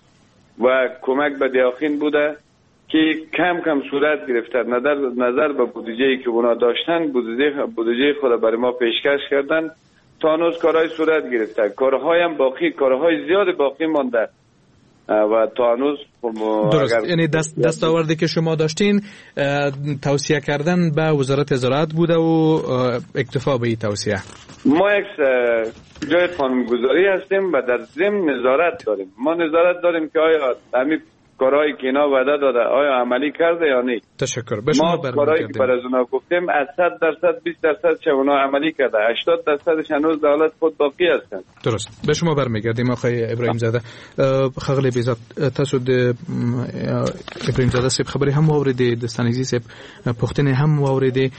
و کمک به دیاخین بوده که کم کم صورت گرفته. نظر نظر به بودجه‌ای که اونا داشتن، بودجه بودجه خود برای ما پیشکش کردن، تا هنوز کارهای صورت گرفته. کارهای هم باقی، کارهای زیاد باقی مانده و تا هنوز درست. یعنی دست دستاوردی که شما داشتین توصیه کردن به وزارت زراعت بوده و اکتفا به این توصیه. ما یک جای قانونگذاری هستیم و در ضمن نظارت داریم. ما نظارت داریم که آیا همین کارهایی که اینا وعده داده آیا عملی کرده یا نه. تشکر. ما کارهایی که برای اونا گفتیم از صد درصد بیست درصد چه اونا عملی کرده، هشتاد درصدش هنوز در حالت خود باقی هستند. درست. به شما برمیگردیم آقای ابراهیم زاده. خغل بیزات تاسو د ابراهیم زاده صاحب خبري هم اوریدې، د ستانګزي صاحب پوښتنې هم اوریدې.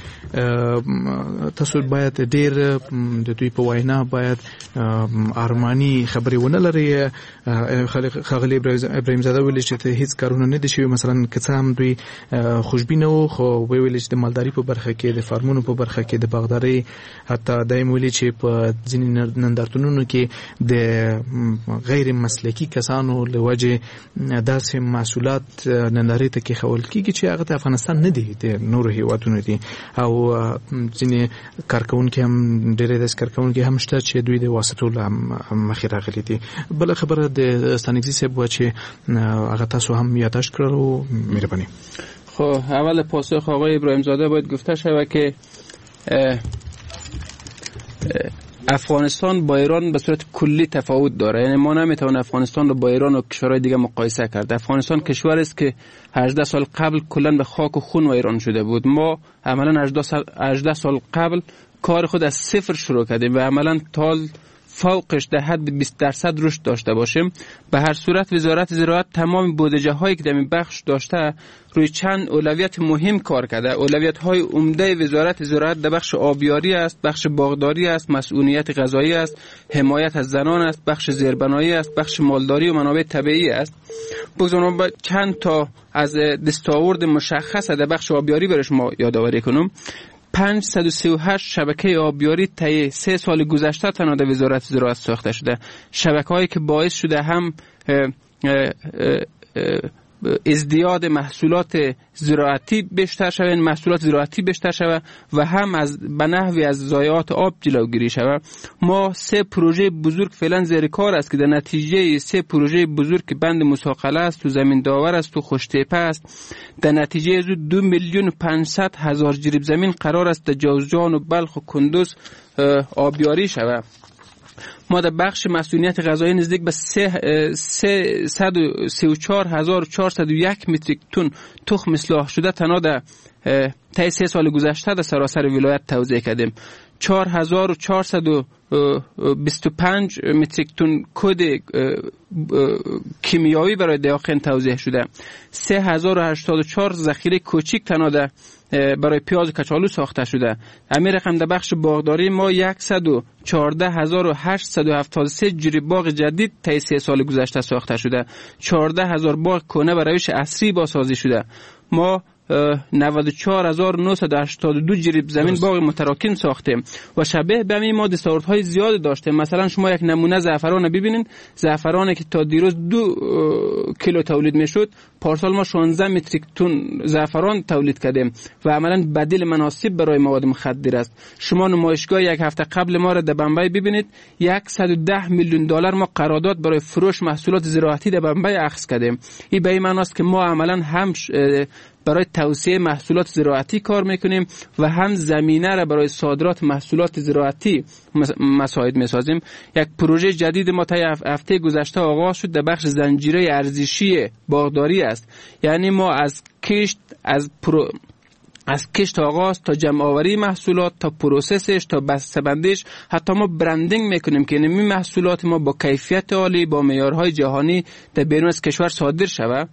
تاسو باید ډېر د دوی په وینا باید ارمانی خبري ونه لري. خغل ابراهیم زاده ویل چې هیڅ کارونه نه دي شوي، مثلا که څه هم دوی خوشبینه وو خو ویل چې د مالداري په برخه کې، د فارمونو په برخه کې، د باغداري، حتی دایم ویل چې په ځینې نندارتونونو کې د غیر مسلکي کسانو له وجې داسې محصولات نندارې ته کېښول کېږي چې هغه د افغانستان نه دي، د نورو هېوادونو دي، او ځینې کارکوونکي هم ډېری داسې کارکوونکي هم شته چې دوی د واسطو له مخې راغلي دي. بله خبره د ستانګزي صاحب وه چې هغه تاسو هم یادداشت کړل و. مهرباني. خب اول پاسخ آقای ابراهیم زاده باید گفته شود که افغانستان با ایران به صورت کلی تفاوت داره. یعنی ما نمیتونیم افغانستان رو با ایران و کشورهای دیگه مقایسه کرد. افغانستان کشوری است که هجده سال قبل کلا به خاک و خون و ایران شده بود. ما عملا هجده سال قبل کار خود از صفر شروع کردیم و عملا تا فوقش در حد بیست درصد رشد داشته باشیم. به هر صورت وزارت زراعت تمام بودجه هایی که در این بخش داشته روی چند اولویت مهم کار کرده. اولویت های عمده وزارت زراعت در بخش آبیاری است، بخش باغداری است، مسئولیت غذایی است، حمایت از زنان است، بخش زیربنایی است، بخش مالداری و منابع طبیعی است. بگذارم چند تا از دستاورد مشخص در بخش آبیاری برش ما یادآوری کنم. پانصد و سی و هشت شبکه آبیاری طی سه سال گذشته تنها در وزارت زراعت ساخته شده. شبکه‌هایی که باعث شده هم اه اه ازدیاد محصولات زراعتی بیشتر شود، محصولات زراعتی بیشتر شود و هم از به نحوی از ضایعات آب جلوگیری شود. ما سه پروژه بزرگ فعلا زیر کار است که در نتیجه سه پروژه بزرگ که بند مساقله است، تو زمین داور است، تو خوشتیپه است، در نتیجه از دو میلیون و پانصد هزار جریب زمین قرار است در جوزجان و بلخ و کندوز آبیاری شود. ما در بخش مسئولیت غذایی نزدیک به سیصد و سی و چهار هزار و چهارصد و یک متریک تن تخم اصلاح شده تنها در طی سه سال گذشته در سراسر ولایت توزیع کردیم. چهار هزار و چهارصد و بیست و پنج متریک تن کد کیمیایی برای دهقان توزیع شده. سه هزار و هشتاد و چهار ذخیره کوچیک تنها در برای پیاز کچالو ساخته شده. همین رقم در بخش باغداری ما صد و چهارده هزار و هشتصد و هفتاد و سه جریب باغ جدید طی سه سال گذشته ساخته شده. چهارده هزار باغ کهنه به روش عصری بازسازی شده. ما نود و چهار هزار و نهصد و هشتاد و دو جریب زمین باغ متراکم ساختیم و شبیه به همین ما دستاوردهای زیاد داشتیم. مثلا شما یک نمونه زعفران ببینین، زعفرانی که تا دیروز دو کیلو تولید میشد، پارسال ما شانزده متریک تن زعفران تولید کردیم و عملا بدیل مناسب برای مواد مخدر است. شما نمایشگاه یک هفته قبل ما را در بمبئی ببینید، صد و ده میلیون دلار ما قرارداد برای فروش محصولات زراعتی در بمبئی اخذ کردیم. این به این معنی است که ما عملا هم برای توسعه محصولات زراعتی کار میکنیم و هم زمینه را برای صادرات محصولات زراعتی مساعد میسازیم. یک پروژه جدید ما طی هفته گذشته آغاز شد در بخش زنجیره ارزشی باغداری است. یعنی ما از کشت از پرو از کشت آغاز تا جمع آوری محصولات تا پروسسش تا بسته‌بندیش، حتی ما برندینگ میکنیم که این محصولات ما با کیفیت عالی با معیارهای جهانی در بیرون از کشور صادر شود.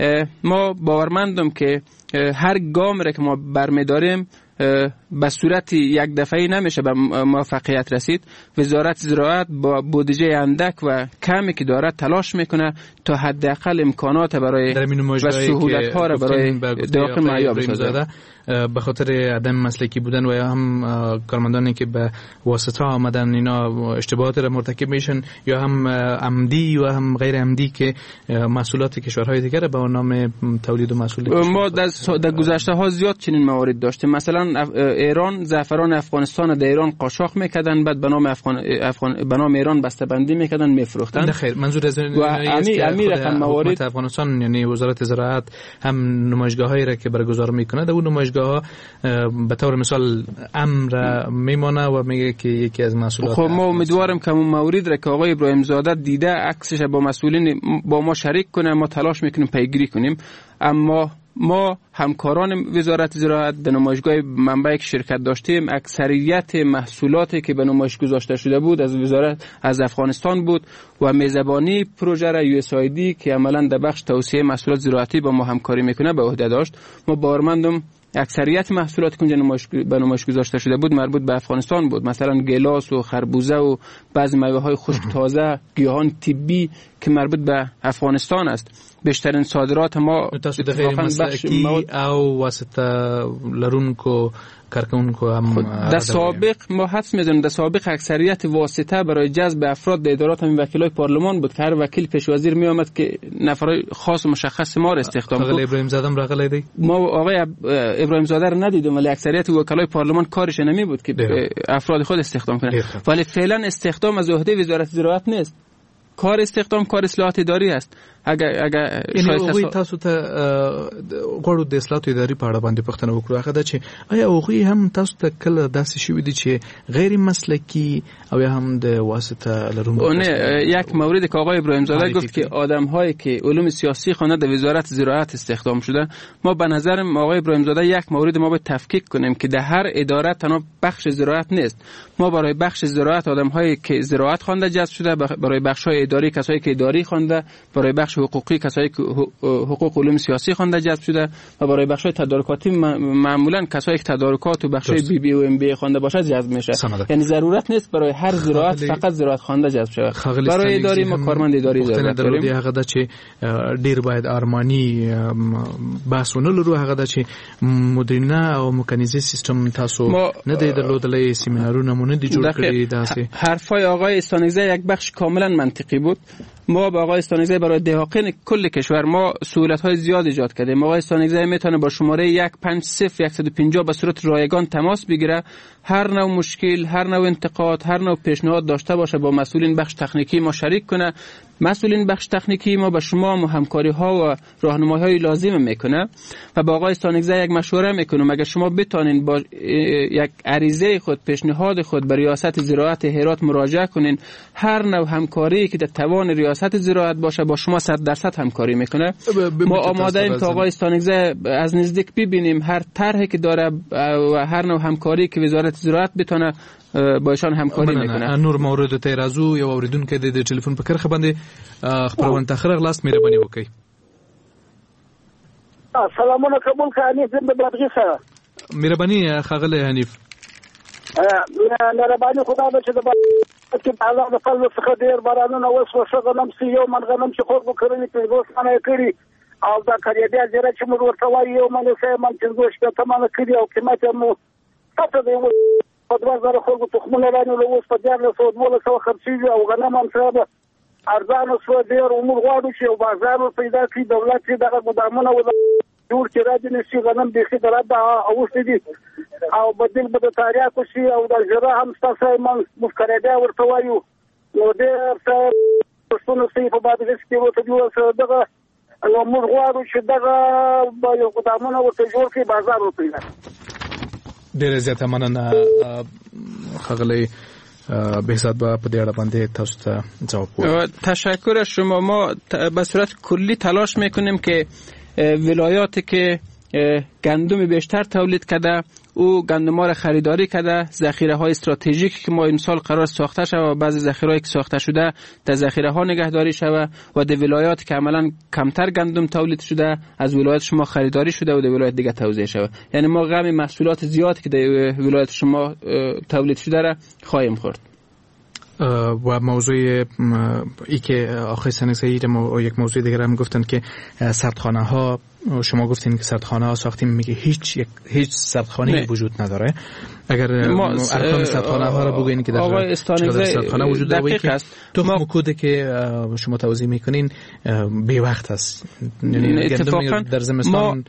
ما باورمندم که هر گام را که ما برمی‌داریم به صورت یک دفعی نمیشه به موفقیت رسید. وزارت زراعت با بودجه اندک و کمی که داره تلاش میکنه تا حداقل امکانات برای و سهولت‌ها را برای داخل مهیا بسازه. به خاطر عدم مسلکی بودن و یا هم کارمندانی که به واسطه آمدن اینا اشتباهات را مرتکب میشن یا هم عمدی و هم غیر عمدی که محصولات کشورهای دیگر به نام تولید و محصول ما در, در گذشته ها زیاد چنین موارد داشتیم. مثلا ایران زعفران افغانستان در ایران قاچاق میکردن، بعد به نام افغان افغان به نام ایران بسته‌بندی میکردن میفروختن. خیر، منظور از این است که امیر رقم موارد افغانستان یعنی وزارت زراعت هم نمایشگاهایی را که برگزار میکنه در اون نمایشگاه به طور مثال امر میمانه و میگه که یکی از مسئولات. خب ما امیدوارم که اون مورد را که آقای ابراهیم زاده دیده عکسش با مسئولین با ما شریک کنه، ما تلاش میکنیم پیگیری کنیم. اما ما همکاران وزارت زراعت در نمایشگاه منبع که شرکت داشتیم، اکثریت محصولاتی که به نمایش گذاشته شده بود از وزارت از افغانستان بود و میزبانی پروژه را یو اس آی دی که عملاً در بخش توسعه محصولات زراعتی با ما همکاری میکنه به عهده داشت. ما باورمندم اکثریت محصولات که اونجا نمایش به نمایش گذاشته شده بود مربوط به افغانستان بود. مثلا گلاس و خربوزه و بعضی میوه‌های خشک تازه، گیاهان طبی که مربوط به افغانستان است. بیشترین صادرات ما اتفاقاً بخش او واسطه لرونکو کارکنونکو هم در سابق ما حدس می‌زنیم در سابق اکثریت واسطه برای جذب افراد در ادارات همین وکیلای پارلمان بود که هر وکیل پیش وزیر می آمد که نفرای خاص و مشخص ما را استخدام کنه. آقای ابراهیم زاده را غلیدی؟ ما آقای ابراهیم زاده را ندیدیم ولی اکثریت وکلای پارلمان کارش نمی بود که ده. افراد خود استخدام کنه. ولی فعلا استخدام از عهده وزارت زراعت نیست. کار استخدام کار اصلاحات اداری است. اگر اگر شایسته تاسو ته غوړو د اصلاحات اداري په اړه باندې پوښتنه وکړو. هغه دا چې آیا هغوی هم تاسو ته کله داسې شوي دي چې غیر مسلکی او یا هم د واسطه لرونکو؟ نه، یک موردی که آقای ابراهیم زاده گفت که آدم‌هایی که علوم سیاسی خوانده در وزارت زراعت استخدام شده، ما به نظر آقای ابراهیم زاده یک مورد ما باید تفکیک کنیم که در هر اداره تنها بخش زراعت نیست. ما برای بخش زراعت آدم‌هایی که زراعت خوانده جذب شده، برای بخش‌های اداری کسایی که اداری خوانده، برای بخش حقوقی کسایی که حقوق علوم سیاسی خوانده جذب شده و برای بخش‌های تدارکاتی معمولاً کسایی که تدارکات و بخش‌های بی بی و ام بی خوانده باشد جذب میشه. یعنی ضرورت نیست برای هر زراعت فقط زراعت خوانده جذب شود. برای اداری ما کارمند اداری ضرورت داریم. هغه د چې ډیر باید ارمانی بحثونه لرو، هغه د چې مدرنه او مکانیزه سیستم تاسو نه دی درلودلې سیمینارونه مونږ نه دی جوړ کړی. داسې حرفای آقای استانگزه یک بخش کاملا منطقی بود. ما با آقای استانگزی برای دهاقین کل کشور ما سهولت‌های زیاد ایجاد کردیم. آقای استانگزی میتونه با شماره یک پنج صفر یک صفر پنجاه به صورت رایگان تماس بگیره، هر نوع مشکل، هر نوع انتقاد، هر نوع پیشنهاد داشته باشه با مسئولین بخش تکنیکی ما شریک کنه. مسئولین بخش تکنیکی ما به شما همکاری ها و راهنمایی های لازم میکنه و با آقای استانگزی یک مشوره میکنم اگر شما بتونین با یک عریضه خود، پیشنهاد خود به ریاست زراعت هرات مراجعه کنین، هر نوع همکاری که در توان ریاست زراعت باشه با شما صد درصد همکاری میکنه. ما آماده ایم تا آقای استانگزی از نزدیک ببینیم هر طرحی که داره و هر نوع همکاری که وزارت زراعت بتونه با ایشان همکاری میکنه. نور مورد تیر از او یا اوریدون که د ټلیفون په کرخه باندې خبرونه تاخیر غلاست مهرباني وکړئ. سلامونه قبول کړئ زم د بلغی سره مهرباني خاغله حنیف. مهرباني خدا به چې د کې الله د فضل څخه ډیر بارانونه وسو شغه نم سی یو من غنم چې خو وکړنی په دوستانه کړی او دا کړی بیا زره چې موږ ورته وایو من سه من چې دوش په تمامه کړی او قیمت مو پته دی په دوه زره خلکو تخمونه رانیول اوس په دیارلس سوه دولس سوه خرڅېږي او غنم هم سره ارزانه شو ډېر عمر غواړو چې یو بازار پیدا کړي، دولت چې دغه ګودامونه جوړ کړي راځي نشي غنم بیخي د رد اوښتي دي او بدیل به د تاریاکو شي او د ژره هم ستاسو من مفکرېدا ورته وایو نو ډېر څه پښتون سي په بادغیس کې ورته جوړ سره دغه نو موږ غواړو چې دغه یو ګودامونه ورته جوړ کړي، بازار وپیدا. ډېر زیاته مننه خغلی بهزاد با په دې اړه باندې تاسو ته جواب ورکړم. تشکر از شما. ما به صورت کلی تلاش میکنیم که ولایاتی که گندم بیشتر تولید کرده او گندم‌ها را خریداری کرده، ذخیره‌های استراتژیکی که ما امسال قرار ساخته شود و بعضی ذخیره‌ای که ساخته شده در ذخیره‌ها نگهداری شود و در ولایاتی که عملاً کمتر گندم تولید شده از ولایت شما خریداری شده و در ولایت دیگه توزیع شود. یعنی ما غم محصولات زیادی که در ولایت شما تولید شده را خواهیم خورد. و موضوع ای که آقای استانگزی یک موضوع دیگر هم گفتن که سردخانه ها، شما گفتین که سردخانه ها ساختیم، میگه هیچ هیچ سردخانه وجود نداره. اگر ارقام سردخانه ها را بگوین که در آقای استانگزی سردخانه وجود داره که تخم کود که شما توضیح میکنین بی وقت است، یعنی گندم در زمستان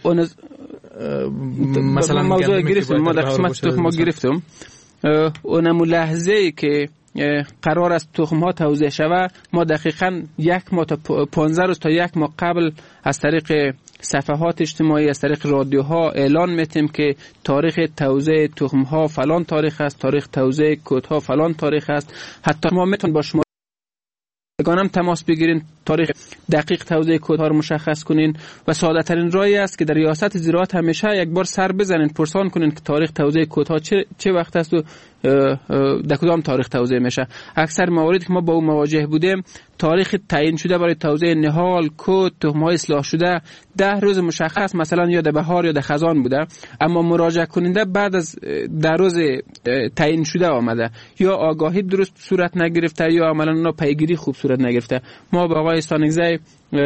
مثلا موضوع گرفتیم ما در قسمت تخم گرفتم اونم لحظه ای که قرار است تخم ها توزیع شود ما دقیقاً یک ماه تا پانزده روز تا یک ماه قبل از طریق صفحات اجتماعی، از طریق رادیوها اعلان میتیم که تاریخ توزیع تخم ها فلان تاریخ است، تاریخ توزیع کود ها فلان تاریخ است. حتی ما میتون با شما گانم تماس بگیرین، تاریخ دقیق توزیع کودها رو مشخص کنین و ساده ترین راهی است که در ریاست زراعت همیشه یک بار سر بزنین، پرسان کنین که تاریخ توزیع کودها چه چه وقت است و در کدام تاریخ توزیع میشه. اکثر مواردی که ما با اون مواجه بودیم تاریخ تعیین شده برای توزیع نهال، کود، تخم‌های اصلاح شده ده روز مشخص مثلا یا در بهار یا در خزان بوده، اما مراجعه کننده بعد از ده روز تعیین شده آمده یا آگاهی درست صورت نگرفته یا عملاً اونا پیگیری خوب صورت نگرفته. ما با آقای استانگزی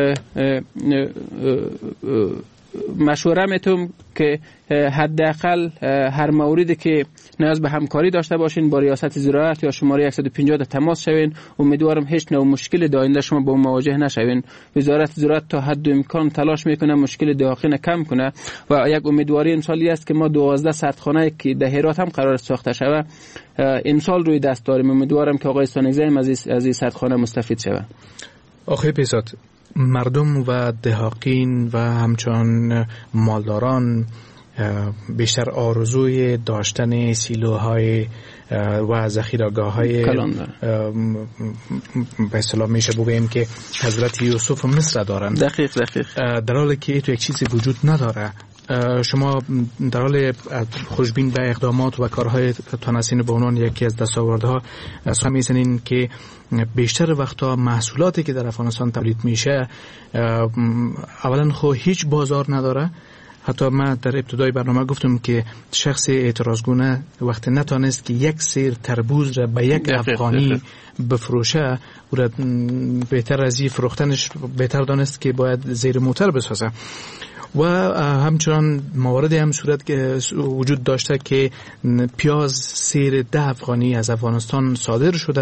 مشوره میتونم که حداقل هر موردی که نیاز به همکاری داشته باشین با ریاست زراعت یا شماره صد و پنجاه تماس شوین. امیدوارم هیچ نوع مشکل در آینده شما با اون مواجه نشوین. وزارت زراعت تا حد امکان تلاش میکنه مشکل دهاقین کم کنه و یک امیدواری امسالی است که ما دوازده سردخانه که در هرات هم قرار ساخته شود امسال روی دست داریم. امیدوارم که آقای استانگزی از این سردخانه مستفید شود. آقای بهزاد، مردم و دهاقین و همچنان مالداران بیشتر آرزوی داشتن سیلوهای و ذخیره‌گاه‌های به اصطلاح میشه بگیم که حضرت یوسف مصر دارند. دقیق دقیق. در حالی که تو یک چیزی وجود نداره. شما در حال خوشبین به اقدامات و کارهای تانسین به عنوان یکی از دستاوردها سعی می‌کنین که بیشتر وقتا محصولاتی که در افغانستان تولید میشه اولا خو هیچ بازار نداره. حتی من در ابتدای برنامه گفتم که شخص اعتراضگونه وقتی نتانست که یک سیر تربوز را به یک افغانی بفروشه او را بهتر از این فروختنش بهتر دانست که باید زیر موتر بسازه. و همچنان مواردی هم صورت که وجود داشته که پیاز سیر ده افغانی از افغانستان صادر شده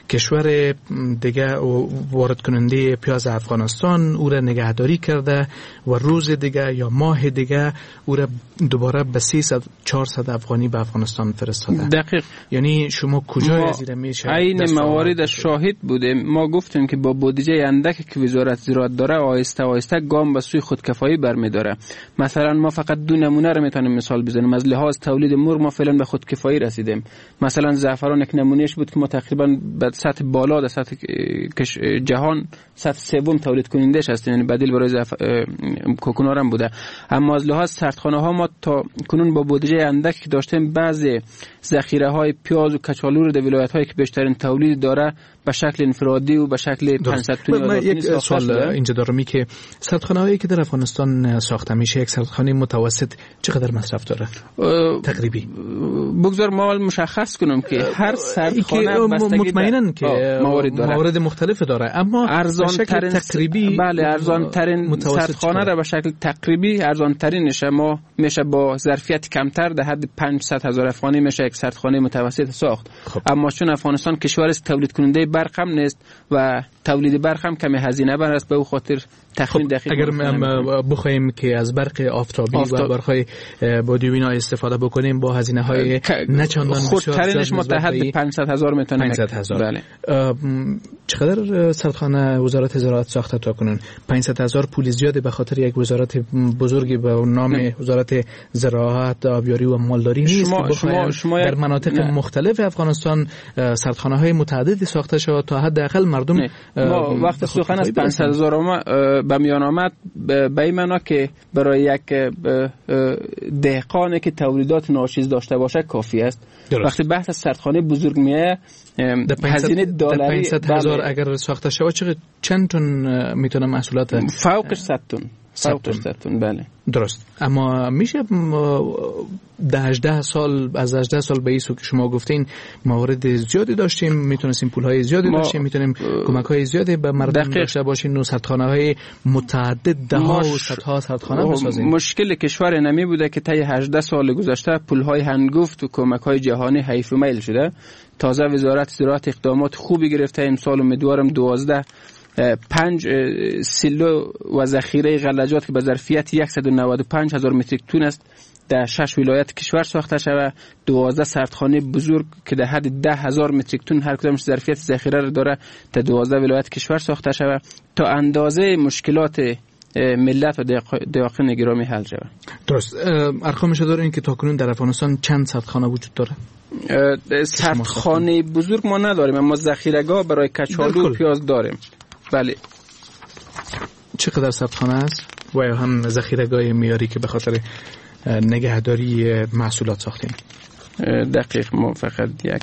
کشور دیگه وارد کننده پیاز افغانستان او را نگهداری کرده و روز دیگه یا ماه دیگه او را دوباره به سیصد چهارصد افغانی به افغانستان فرستاده. دقیق. یعنی شما کجای از این میشه؟ این موارد شاهد بودیم. ما گفتیم که با بودجه اندکی که وزارت زراعت داره آهسته آهسته گام به سوی خودکفایی برمی‌داره. مثلا ما فقط دو نمونه رو میتونیم مثال بزنیم. از لحاظ تولید مرغ ما فعلا به خودکفایی رسیدیم. مثلا زعفران یک نمونهش بود که ما تقریبا به سطح بالا در سطح جهان سطح سوم تولید کنندش هستیم، یعنی بدیل برای زعف... کوکنار هم بوده. اما از لحاظ سردخانه ها ما تا کنون با بودجه اندک که داشتیم بعضی ذخیره های پیاز و کچالو رو در ولایت هایی که بیشترین تولید داره به شکل انفرادی و به شکل پانصد تن من یک سوال اینجا دارم که سردخانه هایی که در افغانستان ساخته میشه یک سردخانه متوسط چقدر مصرف داره تقریبی؟ بگذار ما مشخص کنم که هر سردخانه مطمئناً که موارد داره، موارد مختلف داره، اما ارزان ترین تقریبی بله ارزان ترین سردخانه را به شکل تقریبی ارزان ترینش ما میشه با ظرفیت کمتر در حد پانصد هزار افغانی میشه یک سردخانه متوسط ساخت. خب. اما چون افغانستان کشور است تولید کننده برق هم نیست و تولید برق هم کمی هزینه بر است، به او خاطر تخمین دقیق اگر بخوایم که از برق آفتابی آفتاب. و برق‌های بادیوینا استفاده بکنیم با هزینه‌های نه چندان بسیار خودترینش ما تا حد پانصد هزار میتونه. پانصد هزار. بله. چقدر سردخانه وزارت زراعت ساخته تا کنون؟ پانصد هزار پول زیاده به خاطر یک وزارت بزرگی به نام نه. وزارت زراعت، آبیاری و مالداری نیست. شما شما شما در مناطق نه. مختلف افغانستان سردخانه‌های متعددی ساخته شد تا حداقل مردم ما وقت سخن از پانصد هزار به میان آمد به این معنا که برای یک دهقانی که تولیدات ناچیز داشته باشه کافی است. درست. وقتی بحث از سردخانه بزرگ میه هزینه دلاری پانصد هزار اگر ساخته شود چقدر چند تن میتونه محصولات فوقش صد تن فوقش صد تن بله درست. اما میشه ده هجده سال از هجده سال به ایسو که شما گفتین موارد زیادی داشتیم، میتونستیم پولهای زیادی داشتیم، میتونیم کمک‌های زیادی به مردم داشته باشیم، نو سردخانه‌های متعدد ده ها و صدها سردخانه بسازیم. مشکل کشور نمی بوده که طی هجده سال گذشته پولهای هنگفت و کمک‌های جهانی حیف و میل شده. تازه وزارت زراعت اقدامات خوبی گرفته. امسال امیدوارم دوازده پنج سیلو و ذخیره غلجات که به ظرفیت صد و نود و پنج هزار متریک تن است در شش ولایت کشور ساخته شده. دوازده سردخانه بزرگ که در حد ده هزار متریک تن هر کدامش ظرفیت ذخیره را داره در دوازده ولایت کشور ساخته شده تا اندازه مشکلات ملت و دیاقین گرامی حل شود. درست. ارقامش دارین که تاکنون در افغانستان چند سردخانه وجود داره؟ سردخانه بزرگ ما نداریم، اما ذخیره‌گاه برای کچالو و پیاز داریم. بله. چقدر سردخانه است و هم ذخیره‌گاه میاری که به خاطر نگهداری محصولات ساختیم؟ دقیق ما فقط یک.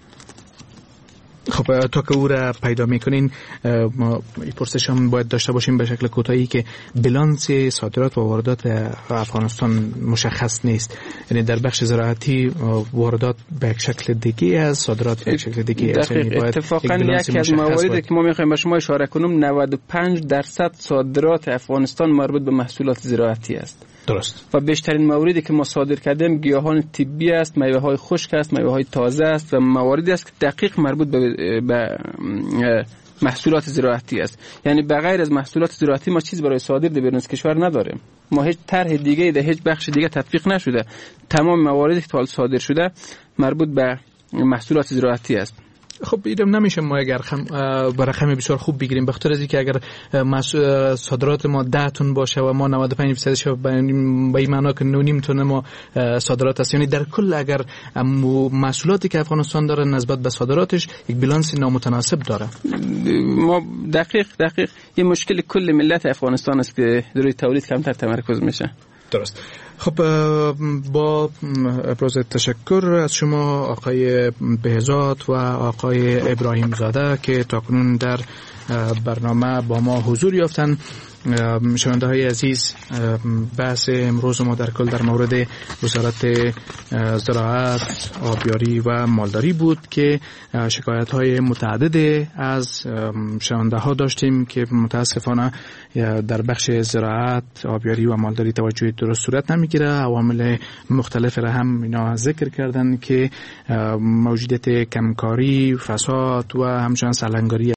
خب تا که او را پیدا میکنین ما این پرسش هم باید داشته باشیم به شکل کوتاهی که بلانس صادرات و واردات افغانستان مشخص نیست، یعنی در بخش زراعتی واردات به یک شکل دیگه است، صادرات به یک شکل دیگه است. اتفاقا یکی از مواردی که ما میخوایم به شما اشاره کنم نود و پنج درصد صادرات افغانستان مربوط به محصولات زراعتی است. درست. و بیشترین موردی که ما صادر کردیم گیاهان طبی است، میوه های خشک است، میوه های تازه است و مواردی است که دقیق مربوط به, به محصولات زراعتی است. یعنی بغیر از محصولات زراعتی ما چیز برای صادر در بیرون از کشور نداریم. ما هیچ طرح دیگه در هیچ بخش دیگه تطبیق نشده. تمام مواردی که صادر شده مربوط به محصولات زراعتی است. خب ایدم نمیشه ما اگر خم با رقم بسیار خوب بگیریم به خاطر اینکه اگر صادرات ما ده تن باشه و ما نود و پنج درصدش به این معنا که نه و نیم تن ما صادرات است، یعنی در کل اگر محصولاتی که افغانستان داره نسبت به صادراتش یک بالانس نامتناسب داره. ما دقیق دقیق این مشکل کل ملت افغانستان است که روی تولید کمتر تمرکز میشه. درست. خب با ابراز تشکر از شما آقای بهزاد و آقای ابراهیم زاده که تاکنون در برنامه با ما حضور یافتن، شنونده های عزیز، بحث امروز ما در کل در مورد وزارت زراعت، آبیاری و مالداری بود که شکایت های متعدد از شنونده ها داشتیم که متاسفانه در بخش زراعت، آبیاری و مالداری توجه درست صورت نمیگیره. عوامل مختلف را هم اینا ذکر کردن که موجودیت کمکاری، فساد و همچنان سلنگاری